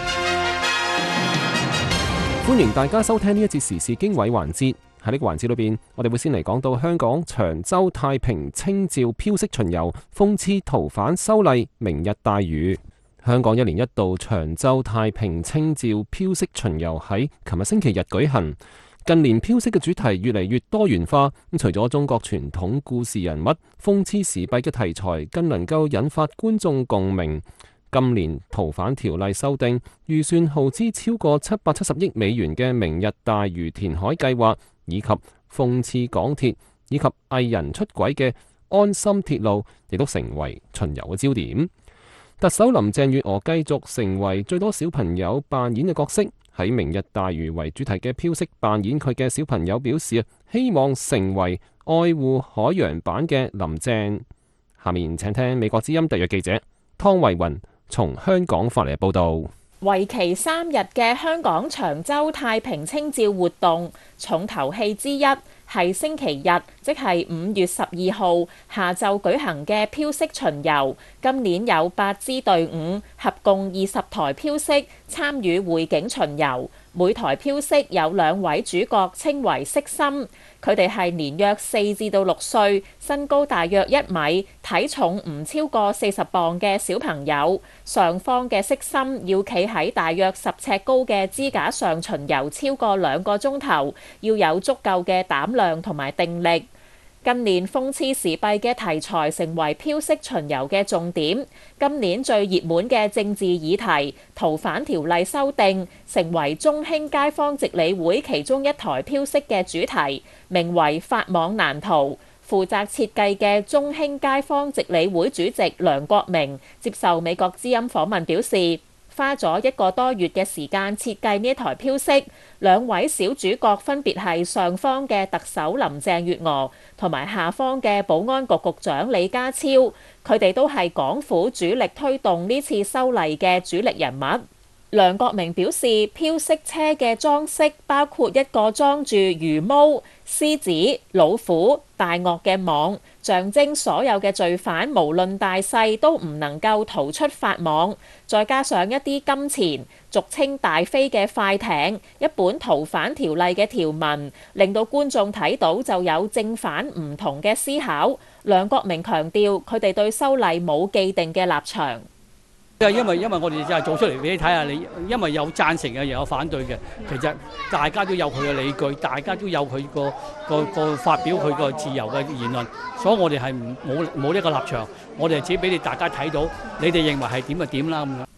歡迎大家收聽呢一節時事經緯環節。喺呢個環節裏邊，我哋會先嚟講到香港長洲太平清醮飄色巡遊，諷刺逃犯修例明日大嶼。香港一年一度長洲太平清醮飄色巡遊喺琴日星期日舉行。近年飄色嘅主題越嚟越多元化，咁除咗中國傳統故事人物，諷刺時弊嘅題材更能夠引發觀眾共鳴。今年逃犯條例修訂，預算耗資超過七百七十億美元嘅明日大嶼填海計劃，以及諷刺港鐵以及藝人出軌嘅安心鐵路，亦都成為巡遊嘅焦點。特首林鄭月娥繼續成為最多小朋友扮演嘅角色，喺明日大嶼為主題嘅飄色扮演佢嘅小朋友表示，希望成為愛護海洋版嘅林鄭。下面請聽美國之音特約記者湯慧雲從香港發嚟嘅報導。 為期三日嘅香港長洲太平清醮活動，重頭戲之一係星期日，即係五月十二號下晝舉行嘅飄色巡遊。今年有八支隊伍，合共二十台飄色參與會景巡遊。每台飄色有兩位主角，稱為色心。佢哋係年約四至到六歲，身高大約一米，體重唔超過四十磅嘅小朋友。上方嘅色心要企喺大約十尺高嘅支架上巡遊超過兩個鐘頭，要有足夠嘅膽量同埋定力。近年諷刺時弊嘅題材成為飄色巡遊嘅重點。今年最熱門嘅政治議題逃犯條例修訂，成為中興街坊直理會其中一台飄色嘅主題，名為法網難逃。負責設計嘅中興街坊直理會主席梁國明接受美國之音訪問表示，花咗一個多月嘅時間設計呢台飄色，兩位小主角分別係上方嘅特首林鄭月娥同埋下方嘅保安局局長李家超，佢哋都係港府主力推動呢次修例嘅主力人物。梁國明表示，飄色車嘅裝飾包括一個裝住魚毛、獅子、老虎、大鱷嘅網，象徵所有嘅罪犯無論大細都唔能夠逃出法網，再加上一啲金錢，俗稱大飛嘅快艇，一本逃犯條例嘅條文，令到觀眾睇到就有正反唔同嘅思考。梁國明強調，佢哋對修例冇既定嘅立場。 因為因為我哋就係做出嚟俾你睇下，你因為有贊成嘅又有反對嘅，其實大家都有佢嘅理據，大家都有佢個個個發表佢個自由嘅言論，所以我哋係冇冇呢個立場，我哋只俾你大家睇到，你哋認為係點就點啦咁樣。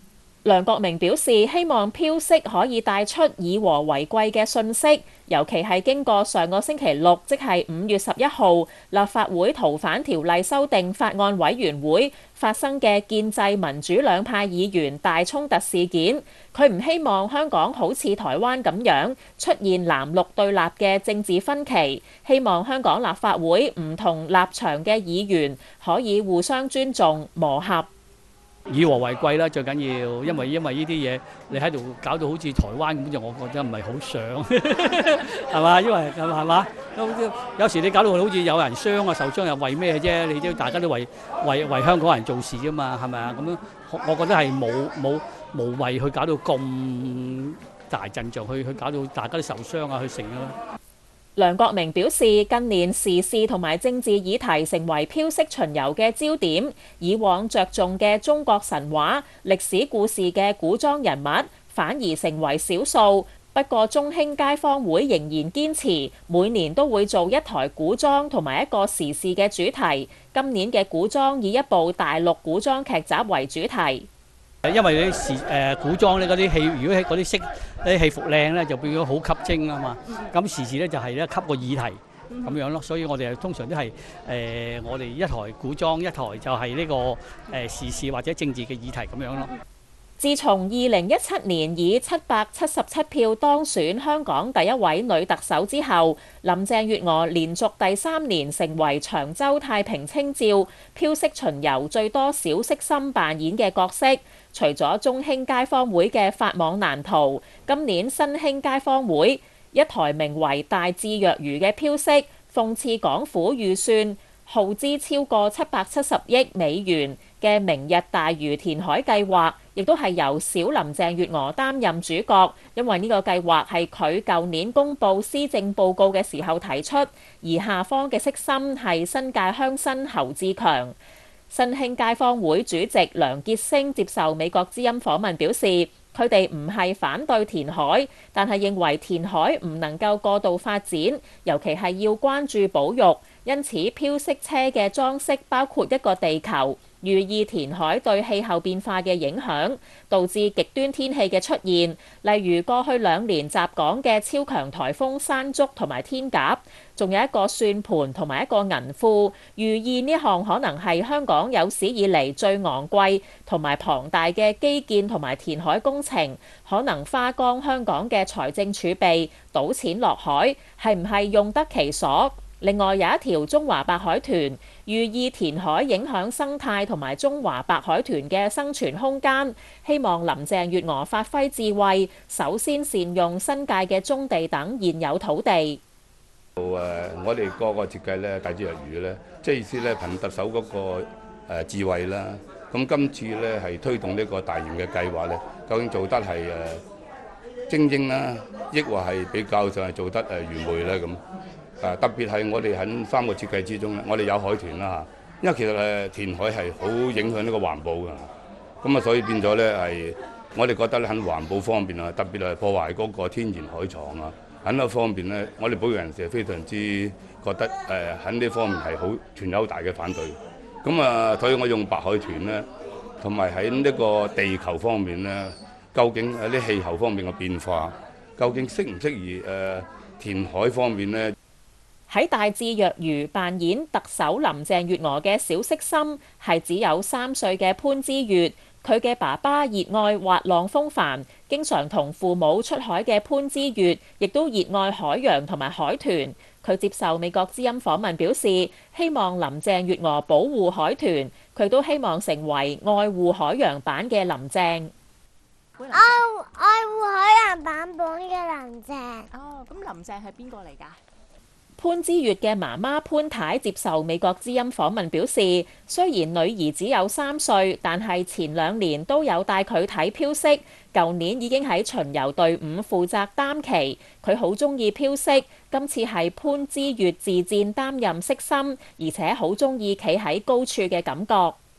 梁國明表示，希望飄色可以帶出以和為貴嘅訊息，尤其係經過上個星期六，即係五月十一號立法會逃犯條例修訂法案委員會發生嘅建制民主兩派議員大衝突事件。佢唔希望香港好似台灣咁樣出現藍綠對立嘅政治分歧，希望香港立法會唔同立場嘅議員可以互相尊重磨合。 以和為貴啦，最緊要，因為因為呢啲嘢你喺度搞到好似台灣咁，就我覺得唔係好想，係嘛？因為係嘛？有時你搞到好似有人傷啊、受傷又為咩啫？你都大家都為為為香港人做事啫嘛，係咪啊？咁樣我覺得係冇冇無謂去搞到咁大陣仗，去去搞到大家都受傷啊，去成咯。 梁國明表示，近年時事同埋政治議題成為飄色巡遊嘅焦點，以往着重嘅中國神話、歷史故事嘅古裝人物反而成為少數。不過中興街坊會仍然堅持每年都會做一台古裝同埋一個時事嘅主題。今年嘅古裝以一部大陸古裝劇集為主題。 因為啲時誒古裝咧嗰啲戲，如果喺嗰啲色啲戲服靚咧，就變咗好吸睛啊嘛。咁時事咧就係咧吸個議題咁樣咯。所以我哋通常都係誒我哋一台古裝，一台就係呢個誒時事或者政治嘅議題咁樣咯。 自從二零一七年以七百七十七票當選香港第一位女特首之後，林鄭月娥連續第三年成為長洲太平清醮飄色巡遊最多小色心扮演嘅角色。除咗中興街坊會嘅法網難逃，今年新興街坊會一台名為大智若愚嘅飄色，諷刺港府預算耗資超過七百七十億美元嘅明日大嶼填海計劃，亦都係由小林鄭月娥擔任主角，因為呢個計劃係佢舊年公布施政報告嘅時候提出，而下方嘅色心係新界鄉紳侯志強。新興街坊會主席梁傑星接受美國之音訪問表示，佢哋唔係反對填海，但係認為填海唔能夠過度發展，尤其係要關注保育。因此飄色車嘅裝飾包括一個地球，寓意填海對氣候變化嘅影響，導致極端天氣嘅出現，例如過去兩年襲港嘅超強颱風山竹同埋天鴿，仲有一個算盤同埋一個銀庫，寓意呢項可能係香港有史以嚟最昂貴同埋龐大嘅基建同埋填海工程，可能花光香港嘅財政儲備，倒錢落海，係唔係用得其所？另外有一條中華白海豚，寓意填海影響生態同埋中華白海豚嘅生存空間，希望林鄭月娥發揮智慧，首先善用新界嘅棕地等現有土地。 誒，我哋個個設計咧，大智若愚咧，即係意思咧，憑特首嗰個誒智慧啦。咁今次咧係推動呢個大型嘅計劃咧，究竟做得係誒精英啦，抑或係比較上係做得誒愚昧咧咁？誒特別係我哋喺三個設計之中咧，我哋有海豚啦嚇，因為其實誒填海係好影響呢個環保㗎，咁啊所以變咗咧係我哋覺得咧喺環保方面啊，特別係破壞嗰個天然海床啊，喺呢方面咧，我哋保育人士係非常之覺得誒喺呢方面係好存有好大嘅反對。咁啊，所以我用白海豚咧，同埋喺呢個地球方面咧，究竟喺啲氣候方面嘅變化，究竟適唔適宜誒填海方面咧？ 喺大智若愚扮演特首林鄭月娥嘅小色心係只有三歲嘅潘之月，佢嘅爸爸熱愛滑浪風帆，經常同父母出海嘅潘之月，亦都熱愛海洋同埋海豚。佢接受美國之音訪問表示，希望林鄭月娥保護海豚，佢都希望成為愛護海洋版嘅林鄭。 愛愛護海洋版本嘅林鄭。 哦，咁林鄭係邊個嚟㗎？ 潘之月嘅媽媽潘太接受美國之音訪問表示，雖然女兒只有三歲，但係前兩年都有帶佢睇飄色，舊年已經喺巡遊隊伍負責擔旗，佢好中意飄色，今次係潘之月自薦擔任色心，而且好中意企喺高處嘅感覺。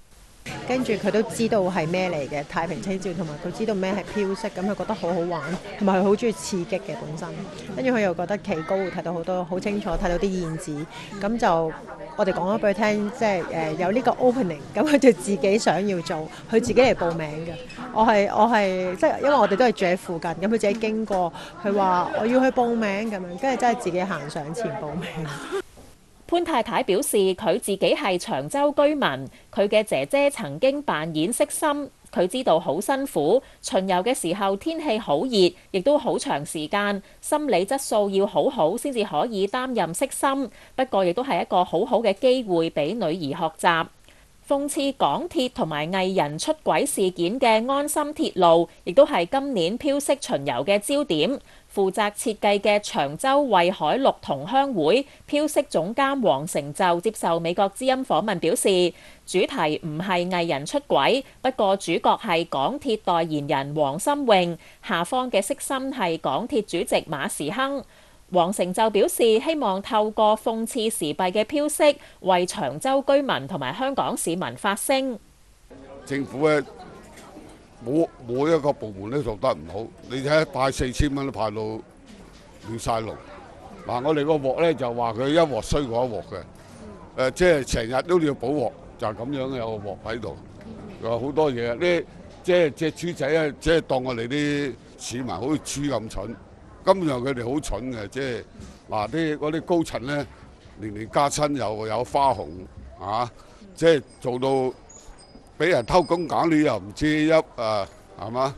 跟住佢都知道係咩嚟嘅太平清醮，同埋佢知道咩係飄色，咁佢覺得好好玩，同埋佢好中意刺激嘅本身。跟住佢又覺得企高會睇到好多好清楚，睇到啲燕子，咁就我哋講咗俾佢聽，即係誒有呢個 opening， 咁佢就自己想要做，佢自己嚟報名嘅。我係我係即係因為我哋都係住喺附近，咁佢自己經過，佢話我要去報名咁樣，跟住真係自己行上前報名。 潘太太表示，佢自己係長洲居民，佢嘅姐姐曾經扮演悉心，佢知道好辛苦。巡遊嘅時候天氣好熱，亦都好長時間，心理質素要好好先至可以擔任悉心。不過亦都係一個好好嘅機會俾女兒學習。諷刺港鐵同埋藝人出軌事件嘅安心鐵路，亦都係今年飄色巡遊嘅焦點。負責設計嘅長洲衛海綠同鄉會飄色總監黃成就接受美國之音訪問表示，主題唔係藝人出軌，不過主角係港鐵代言人黃心穎，下方嘅色心係港鐵主席馬時亨。黃成就表示，希望透過諷刺時弊嘅飄色，為長洲居民同埋香港市民發聲。 政府咧冇冇一個部門都做得唔好，你睇派四千蚊都派到亂晒龍。嗱，我哋個鑊咧就話佢一鑊衰過一鑊嘅，誒即係成日都要補鑊，就係咁樣有個鑊喺度，有好多嘢。呢即係隻豬仔咧，即係當我哋啲市民好似豬咁蠢。根本上佢哋好蠢嘅，即係嗱啲嗰啲高層咧，年年加薪又有花紅啊，即係做到俾人偷工減料又唔知一誒係嘛？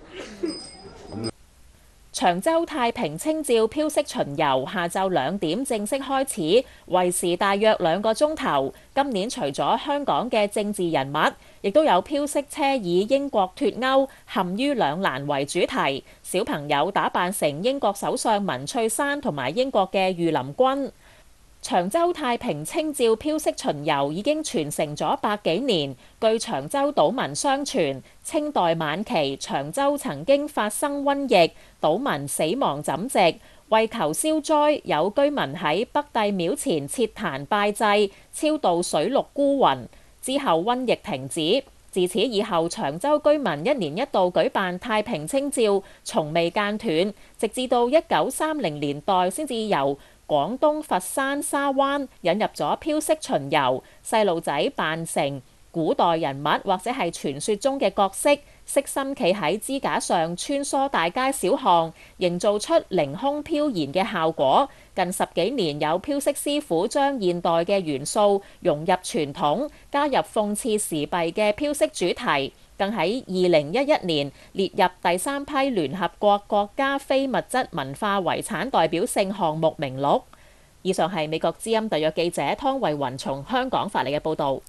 長洲太平清醮飄色巡遊下晝兩點正式開始，維持大約兩個鐘頭。今年除咗香港嘅政治人物，亦都有飄色車以英國脫歐陷於兩難為主題，小朋友打扮成英國首相文翠珊同埋英國嘅御林軍。長洲太平清醮飄色巡遊已經傳承咗百幾年。據長洲島民相傳，清代晚期長洲曾經發生瘟疫，島民死亡枕席。為求消災，有居民喺北帝廟前設壇拜祭，超度水陸孤魂。之後瘟疫停止，自此以後長洲居民一年一度舉辦太平清醮，從未間斷，直至到一九三零年代先至由廣東佛山沙灣引入咗飄色巡遊，細路仔扮成古代人物或者係傳說中嘅角色，悉心企喺支架上穿梭大街小巷，營造出凌空飄然嘅效果。近十幾年有飄色師傅將現代嘅元素融入傳統，加入諷刺時弊嘅飄色主題，更喺二零一一年列入第三批聯合國國家非物質文化遺產代表性項目名錄。以上係美國之音特約記者湯慧雲從香港發嚟嘅報導。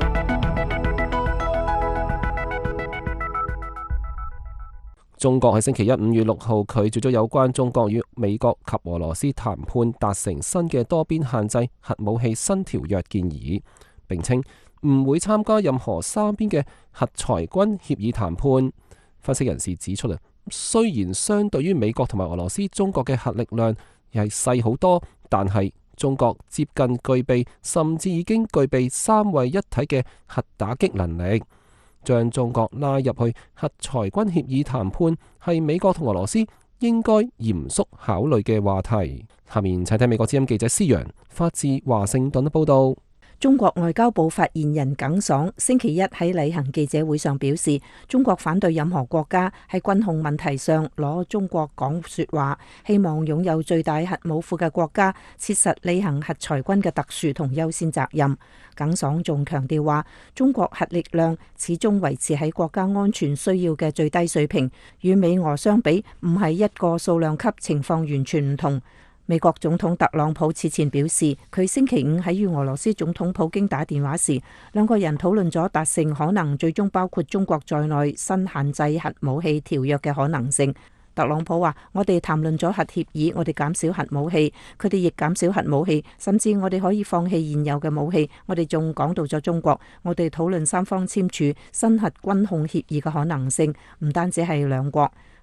中國喺星期一五月六號拒絕咗有關中國與美國及俄羅斯談判達成新嘅多邊限制核武器新條約建議，並稱唔會參加任何三邊嘅核裁軍協議談判。分析人士指出啊，雖然相對於美國同埋俄羅斯，中國嘅核力量又係細好多，但係中國接近具備甚至已經具備三位一體嘅核打擊能力。將中國拉入去核裁軍協議談判係美國同俄羅斯應該嚴肅考慮嘅話題。下面請睇美國之音記者施陽發自華盛頓嘅報道。 中國外交部發言人耿爽星期一喺例行記者會上表示，中國反對任何國家喺軍控問題上攞中國講說話，希望擁有最大核武庫嘅國家切實履行核裁軍嘅特殊同優先責任。耿爽仲強調話，中國核力量始終維持喺國家安全需要嘅最低水平，與美俄相比唔係一個數量級，情況完全唔同。美國總統特朗普此前表示，佢星期五喺與俄羅斯總統普京打電話時，兩個人討論咗達成可能最終包括中國在內新限制核武器條約嘅可能性。特朗普話：我哋談論咗核協議，我哋減少核武器，佢哋亦減少核武器，甚至我哋可以放棄現有嘅武器。我哋仲講到咗中國，我哋討論三方簽署新核軍控協議嘅可能性，唔單止係兩國。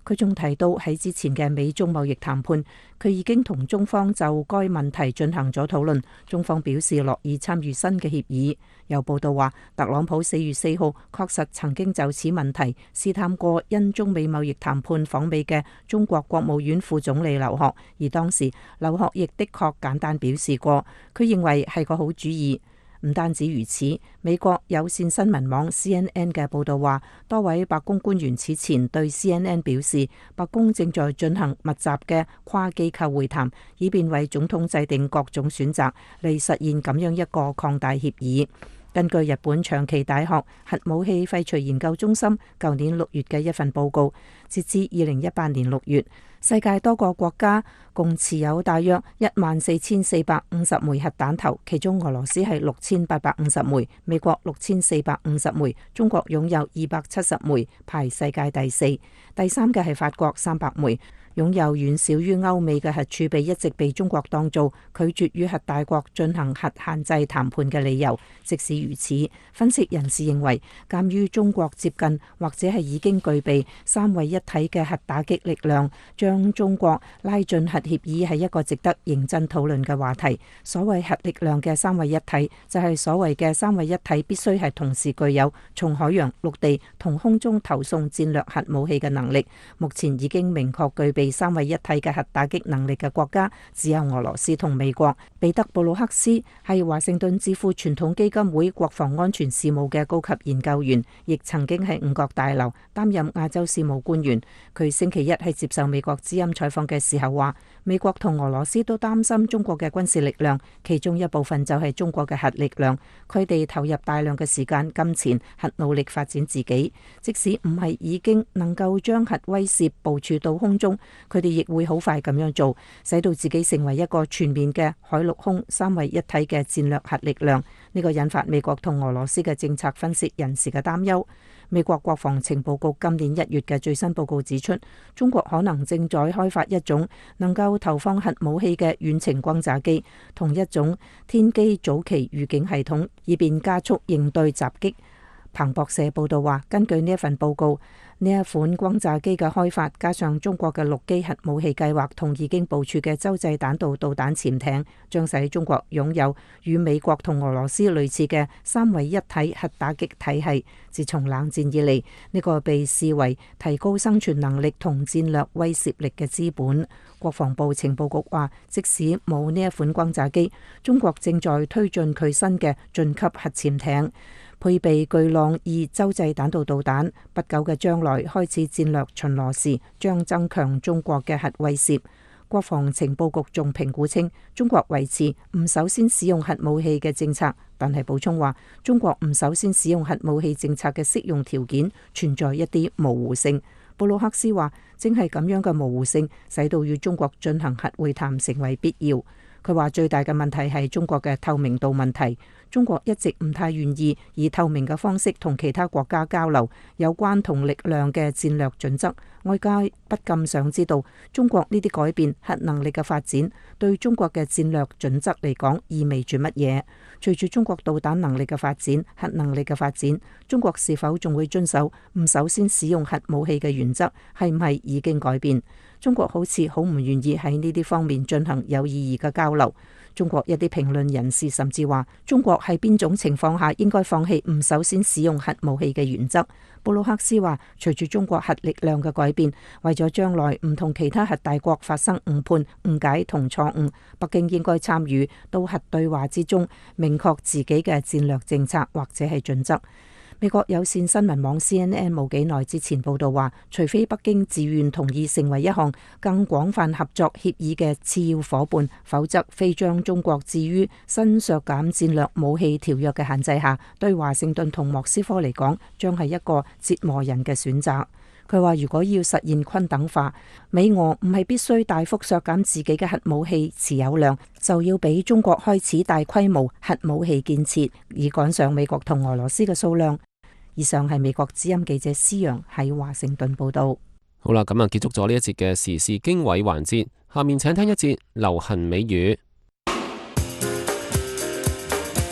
佢仲提到喺之前嘅美中貿易談判，佢已經同中方就該問題進行咗討論，中方表示樂意參與新嘅協議。有報道話，特朗普四月四號確實曾經就此問題試探過因中美貿易談判訪美嘅中國國務院副總理劉鶴，而當時劉鶴亦的確簡單表示過，佢認為係個好主意。唔單止如此，美國有線新聞網 C N N 嘅報導話，多位白宮官員此前對 C N N 表示，白宮正在進行密集嘅跨機構會談，以便為總統制定各種選擇，嚟實現咁樣一個擴大協議。根據日本長崎大學核武器廢除研究中心舊年六月嘅一份報告，截至二零一八年六月，世界多個國家共持有大約一萬四千四百五十枚核彈頭，其中俄羅斯係六千八百五十枚，美國六千四百五十枚，中國擁有二百七十枚，排世界第四。第三嘅係法國三百枚。擁有遠少於歐美嘅核儲備一直被中國當做拒絕與核大國進行核限制談判嘅理由。即使如此，分析人士認為，鑑於中國接近或者係已經具備三位一體嘅核打擊力量，將中國拉進核協議係一個值得認真討論嘅話題。所謂核力量嘅三位一體，就係所謂嘅三位一體必須係同時具有從海洋、陸地同空中投送戰略核武器嘅能力。目前已經明確具備三位一體嘅核打擊能力嘅國家只有俄羅斯同美國。彼得布魯克斯係華盛頓智庫傳統基金會國防安全事務嘅高級研究員，亦曾經喺五角大樓擔任亞洲事務官員。佢星期一喺接受美國之音採訪嘅時候話，美國同俄羅斯都擔心中國嘅軍事力量，其中一部分就係中國嘅核力量。佢哋投入大量嘅時間、金錢、核努力發展自己，即使唔係已經能夠將核威懾部署到空中，佢哋亦會好快咁樣做，使到自己成為一個全面嘅海陸空三位一體嘅戰略核力量。呢個引發美國同俄羅斯嘅政策分析人士嘅擔憂。美國國防情報局今年一月嘅最新報告指出，中國可能正在開發一種能夠投放核武器嘅遠程轟炸機，同一種天基早期預警系統，以便加速應對襲擊。彭博社報道話，根據呢一份報告，呢一款轟炸機嘅開發，加上中國嘅陸基核武器計劃同已經部署嘅洲際彈道導彈潛艇，將使中國擁有與美國同俄羅斯類似嘅三位一體核打擊體系。自從冷戰以嚟，呢個被視為提高生存能力同戰略威懾力嘅資本。國防部情報局話，即使冇呢一款轟炸機，中國正在推進佢新嘅晉級核潛艇，配備巨浪二洲際彈道導彈，不久嘅將來開始戰略巡邏時，將增強中國嘅核威懾。國防情報局仲評估稱，中國維持唔首先使用核武器嘅政策，但係補充話，中國唔首先使用核武器政策嘅適用條件存在一啲模糊性。布魯克斯話，正係咁樣嘅模糊性，使到與中國進行核會談成為必要。佢話最大嘅問題係中國嘅透明度問題，中國一直唔太願意以透明嘅方式同其他國家交流有關同力量嘅戰略準則。外界不禁想知道，中國呢啲改變核能力嘅發展對中國嘅戰略準則嚟講意味住乜嘢？隨住中國導彈能力嘅發展、核能力嘅發展，中國是否仲會遵守唔首先使用核武器嘅原則？係唔係已經改變？中國好似好唔願意喺呢啲方面進行有意義嘅交流。中國一啲評論人士甚至話，中國喺邊種情況下應該放棄唔首先使用核武器嘅原則？布魯克斯話，隨住中國核力量嘅改變，為咗將來唔同其他核大國發生誤判、誤解同錯誤，北京應該參與到核對話之中，明確自己嘅戰略政策或者係準則。美國有線新聞網 C N N 冇幾耐之前報道話，除非北京自願同意成為一項更廣泛合作協議嘅次要夥伴，否則非將中國置於新削減戰略武器條約嘅限制下，對華盛頓同莫斯科嚟講，將係一個折磨人嘅選擇。佢話，如果要實現均等化，美俄唔係必須大幅削減自己嘅核武器持有量，就要俾中國開始大規模核武器建設，以趕上美國同俄羅斯嘅數量。以上係美國之音記者施陽喺華盛頓報道。 好啦，咁啊結束咗呢一節嘅時事經緯環節，下面請聽一節流行美語。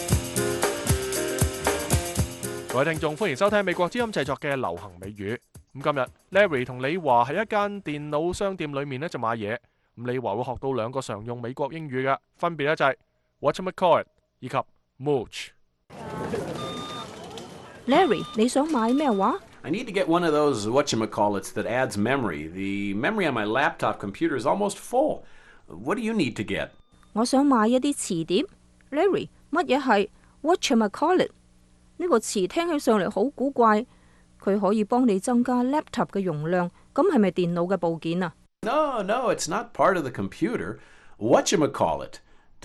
各位聽眾，歡迎收聽美國之音製作嘅流行美語。 咁今日 Larry 同李華喺一間電腦商店裏面咧就買嘢，咁李華會學到兩個常用美國英語嘅，分別咧就係 whatchamacallit 以及 mooch。Larry， 你想買咩話？ I need to get one of those whatchamacallits that adds memory. The memory on my laptop computer is almost full. What do you need to get? 我想買一啲詞碟。Larry， 乜嘢係 whatchamacallit？ 呢個詞聽起上嚟好古怪，佢可以幫你增加 laptop 嘅容量，咁係咪電腦嘅部件啊？ No, no, it's not part of the computer. Whatchamacallit.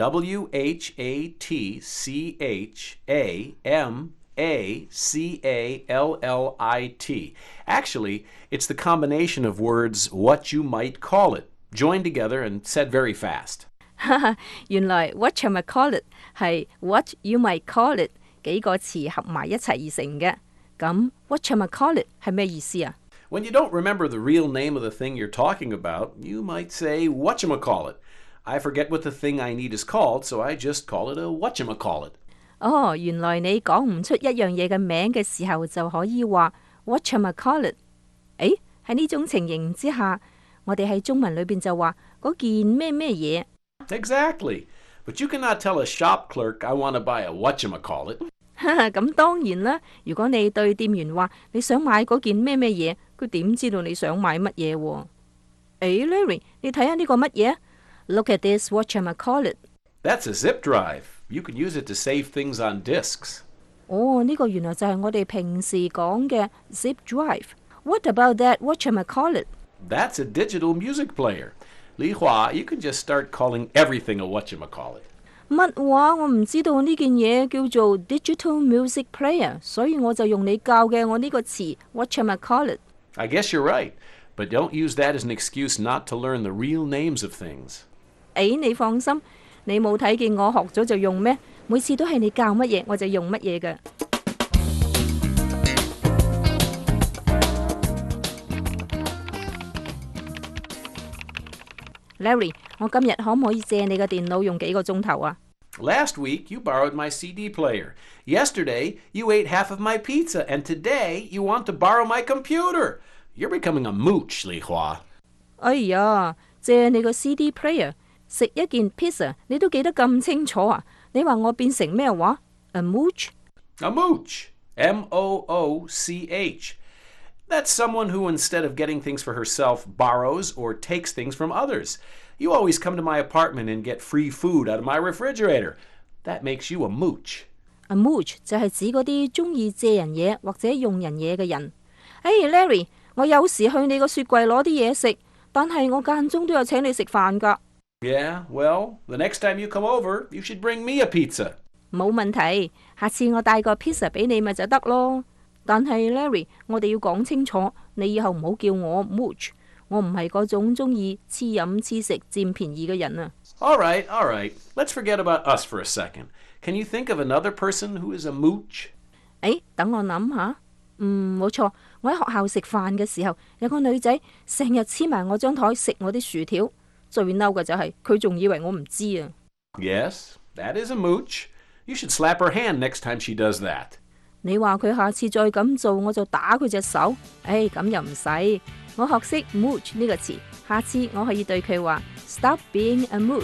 W H A T C H A M A C A L L I T. Actually, it's the combination of words what you might call it, joined together and said very fast. 原來 whatchamacallit 係 what you might call it 幾個詞合埋一齊而成嘅。咁 whatchamacallit 係咩意思啊？ When you don't remember the real name of the thing you're talking about, you might say whatchamacallit. I forget what the thing I need is called, so I just call it a whatchamacallit. 哦，原來你講唔出一樣嘢嘅名嘅時候，就可以話 whatchamacallit。誒，喺呢種情形之下，我哋喺中文裏邊就話嗰件咩咩嘢。 Exactly. But you cannot tell a shop clerk I want to buy a whatchamacallit. 咁當然啦，如果你對店員話你想買嗰件咩咩嘢，佢點知道你想買乜嘢喎？誒 Larry， 你睇下呢個乜嘢？ Look at this whatchamacallit. That's a zip drive. You can use it to save things on disks. 哦，呢個原來就係我哋平時講嘅 zip drive. What about that whatchamacallit? That's a digital music player. Li Hua, you can just start calling everything a whatchamacallit. 乜話？我唔知道呢件嘢叫做 digital music player， 所以我就用你教嘅我呢個詞 whatchamacallit。 I guess you're right, but don't use that as an excuse not to learn the real names of things. 誒，你放心，你冇睇見我學咗就用咩？每次都係你教乜嘢我就用乜嘢嘅。Larry， 我今日可唔可以借你嘅電腦用幾個鐘頭啊？ Last week you borrowed my C D player. Yesterday you ate half of my pizza, and today you want to borrow my computer. You're becoming a mooch, Li Hua. 哎呀，借你個 C D player， 食一件 pizza， 你都記得咁清楚啊？你話我變成咩話 ？A mooch？ A mooch. M O O C H. That's someone who, instead of getting things for herself, borrows or takes things from others. You always come to my apartment and get free food out of my refrigerator. That makes you a mooch. A mooch 就係指嗰啲中意借人嘢或者用人嘢嘅人。誒 Larry， 我有時去你個雪櫃攞啲嘢食，但係我間中都有請你食飯㗎。 Yeah, well, the next time you come over, you should bring me a pizza. 冇問題，下次我帶個 pizza 俾你咪就得咯。但係 Larry， 我哋要講清楚，你以後唔好叫我 mooch， 我唔係嗰種中意黐飲黐食佔便宜嘅人啊。 All right, all right. Let's forget about us for a second. Can you think of another person who is a mooch? 誒，等我諗下。嗯，冇錯，我喺學校食飯嘅時候，有個女仔成日黐埋我張台食我啲薯條，最嬲嘅就係佢仲以為我唔知啊。 Yes, that is a mooch. You should slap her hand next time she does that. 你話佢下次再咁做，我就打佢隻手。誒，咁又唔使。我學識 mooch 呢個詞，下次我可以對佢話 Stop being a mooch。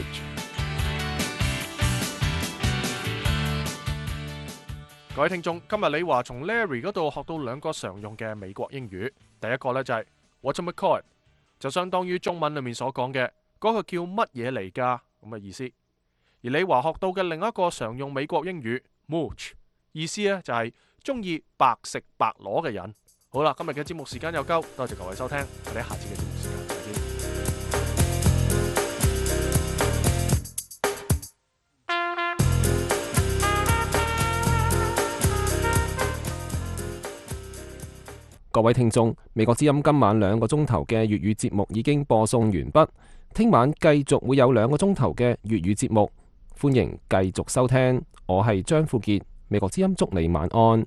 各位聽眾，今日李華從 Larry 嗰度學到兩個常用嘅美國英語。第一個呢就係 whatchamacallit， 就相當於中文裏面所講嘅嗰個叫乜嘢嚟㗎咁嘅意思。而李華學到嘅另一個常用美國英語 mooch， 意思呢就係中意白食白攞嘅人。好啦，今日嘅節目時間又夠，多謝各位收聽，我哋下次嘅節目時間再見。 各位聽眾，美國之音今晚兩個鐘頭嘅粵語節目已經播送完畢，聽晚繼續會有兩個鐘頭嘅粵語節目，歡迎繼續收聽。我係張富傑，美國之音祝你晚安。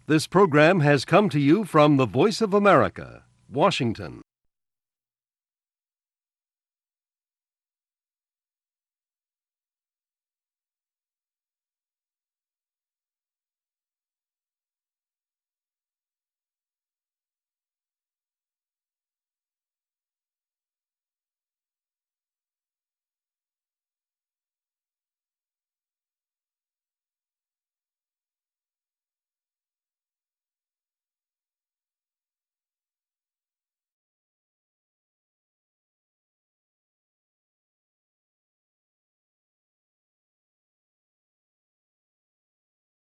This program has come to you from the Voice of America, Washington.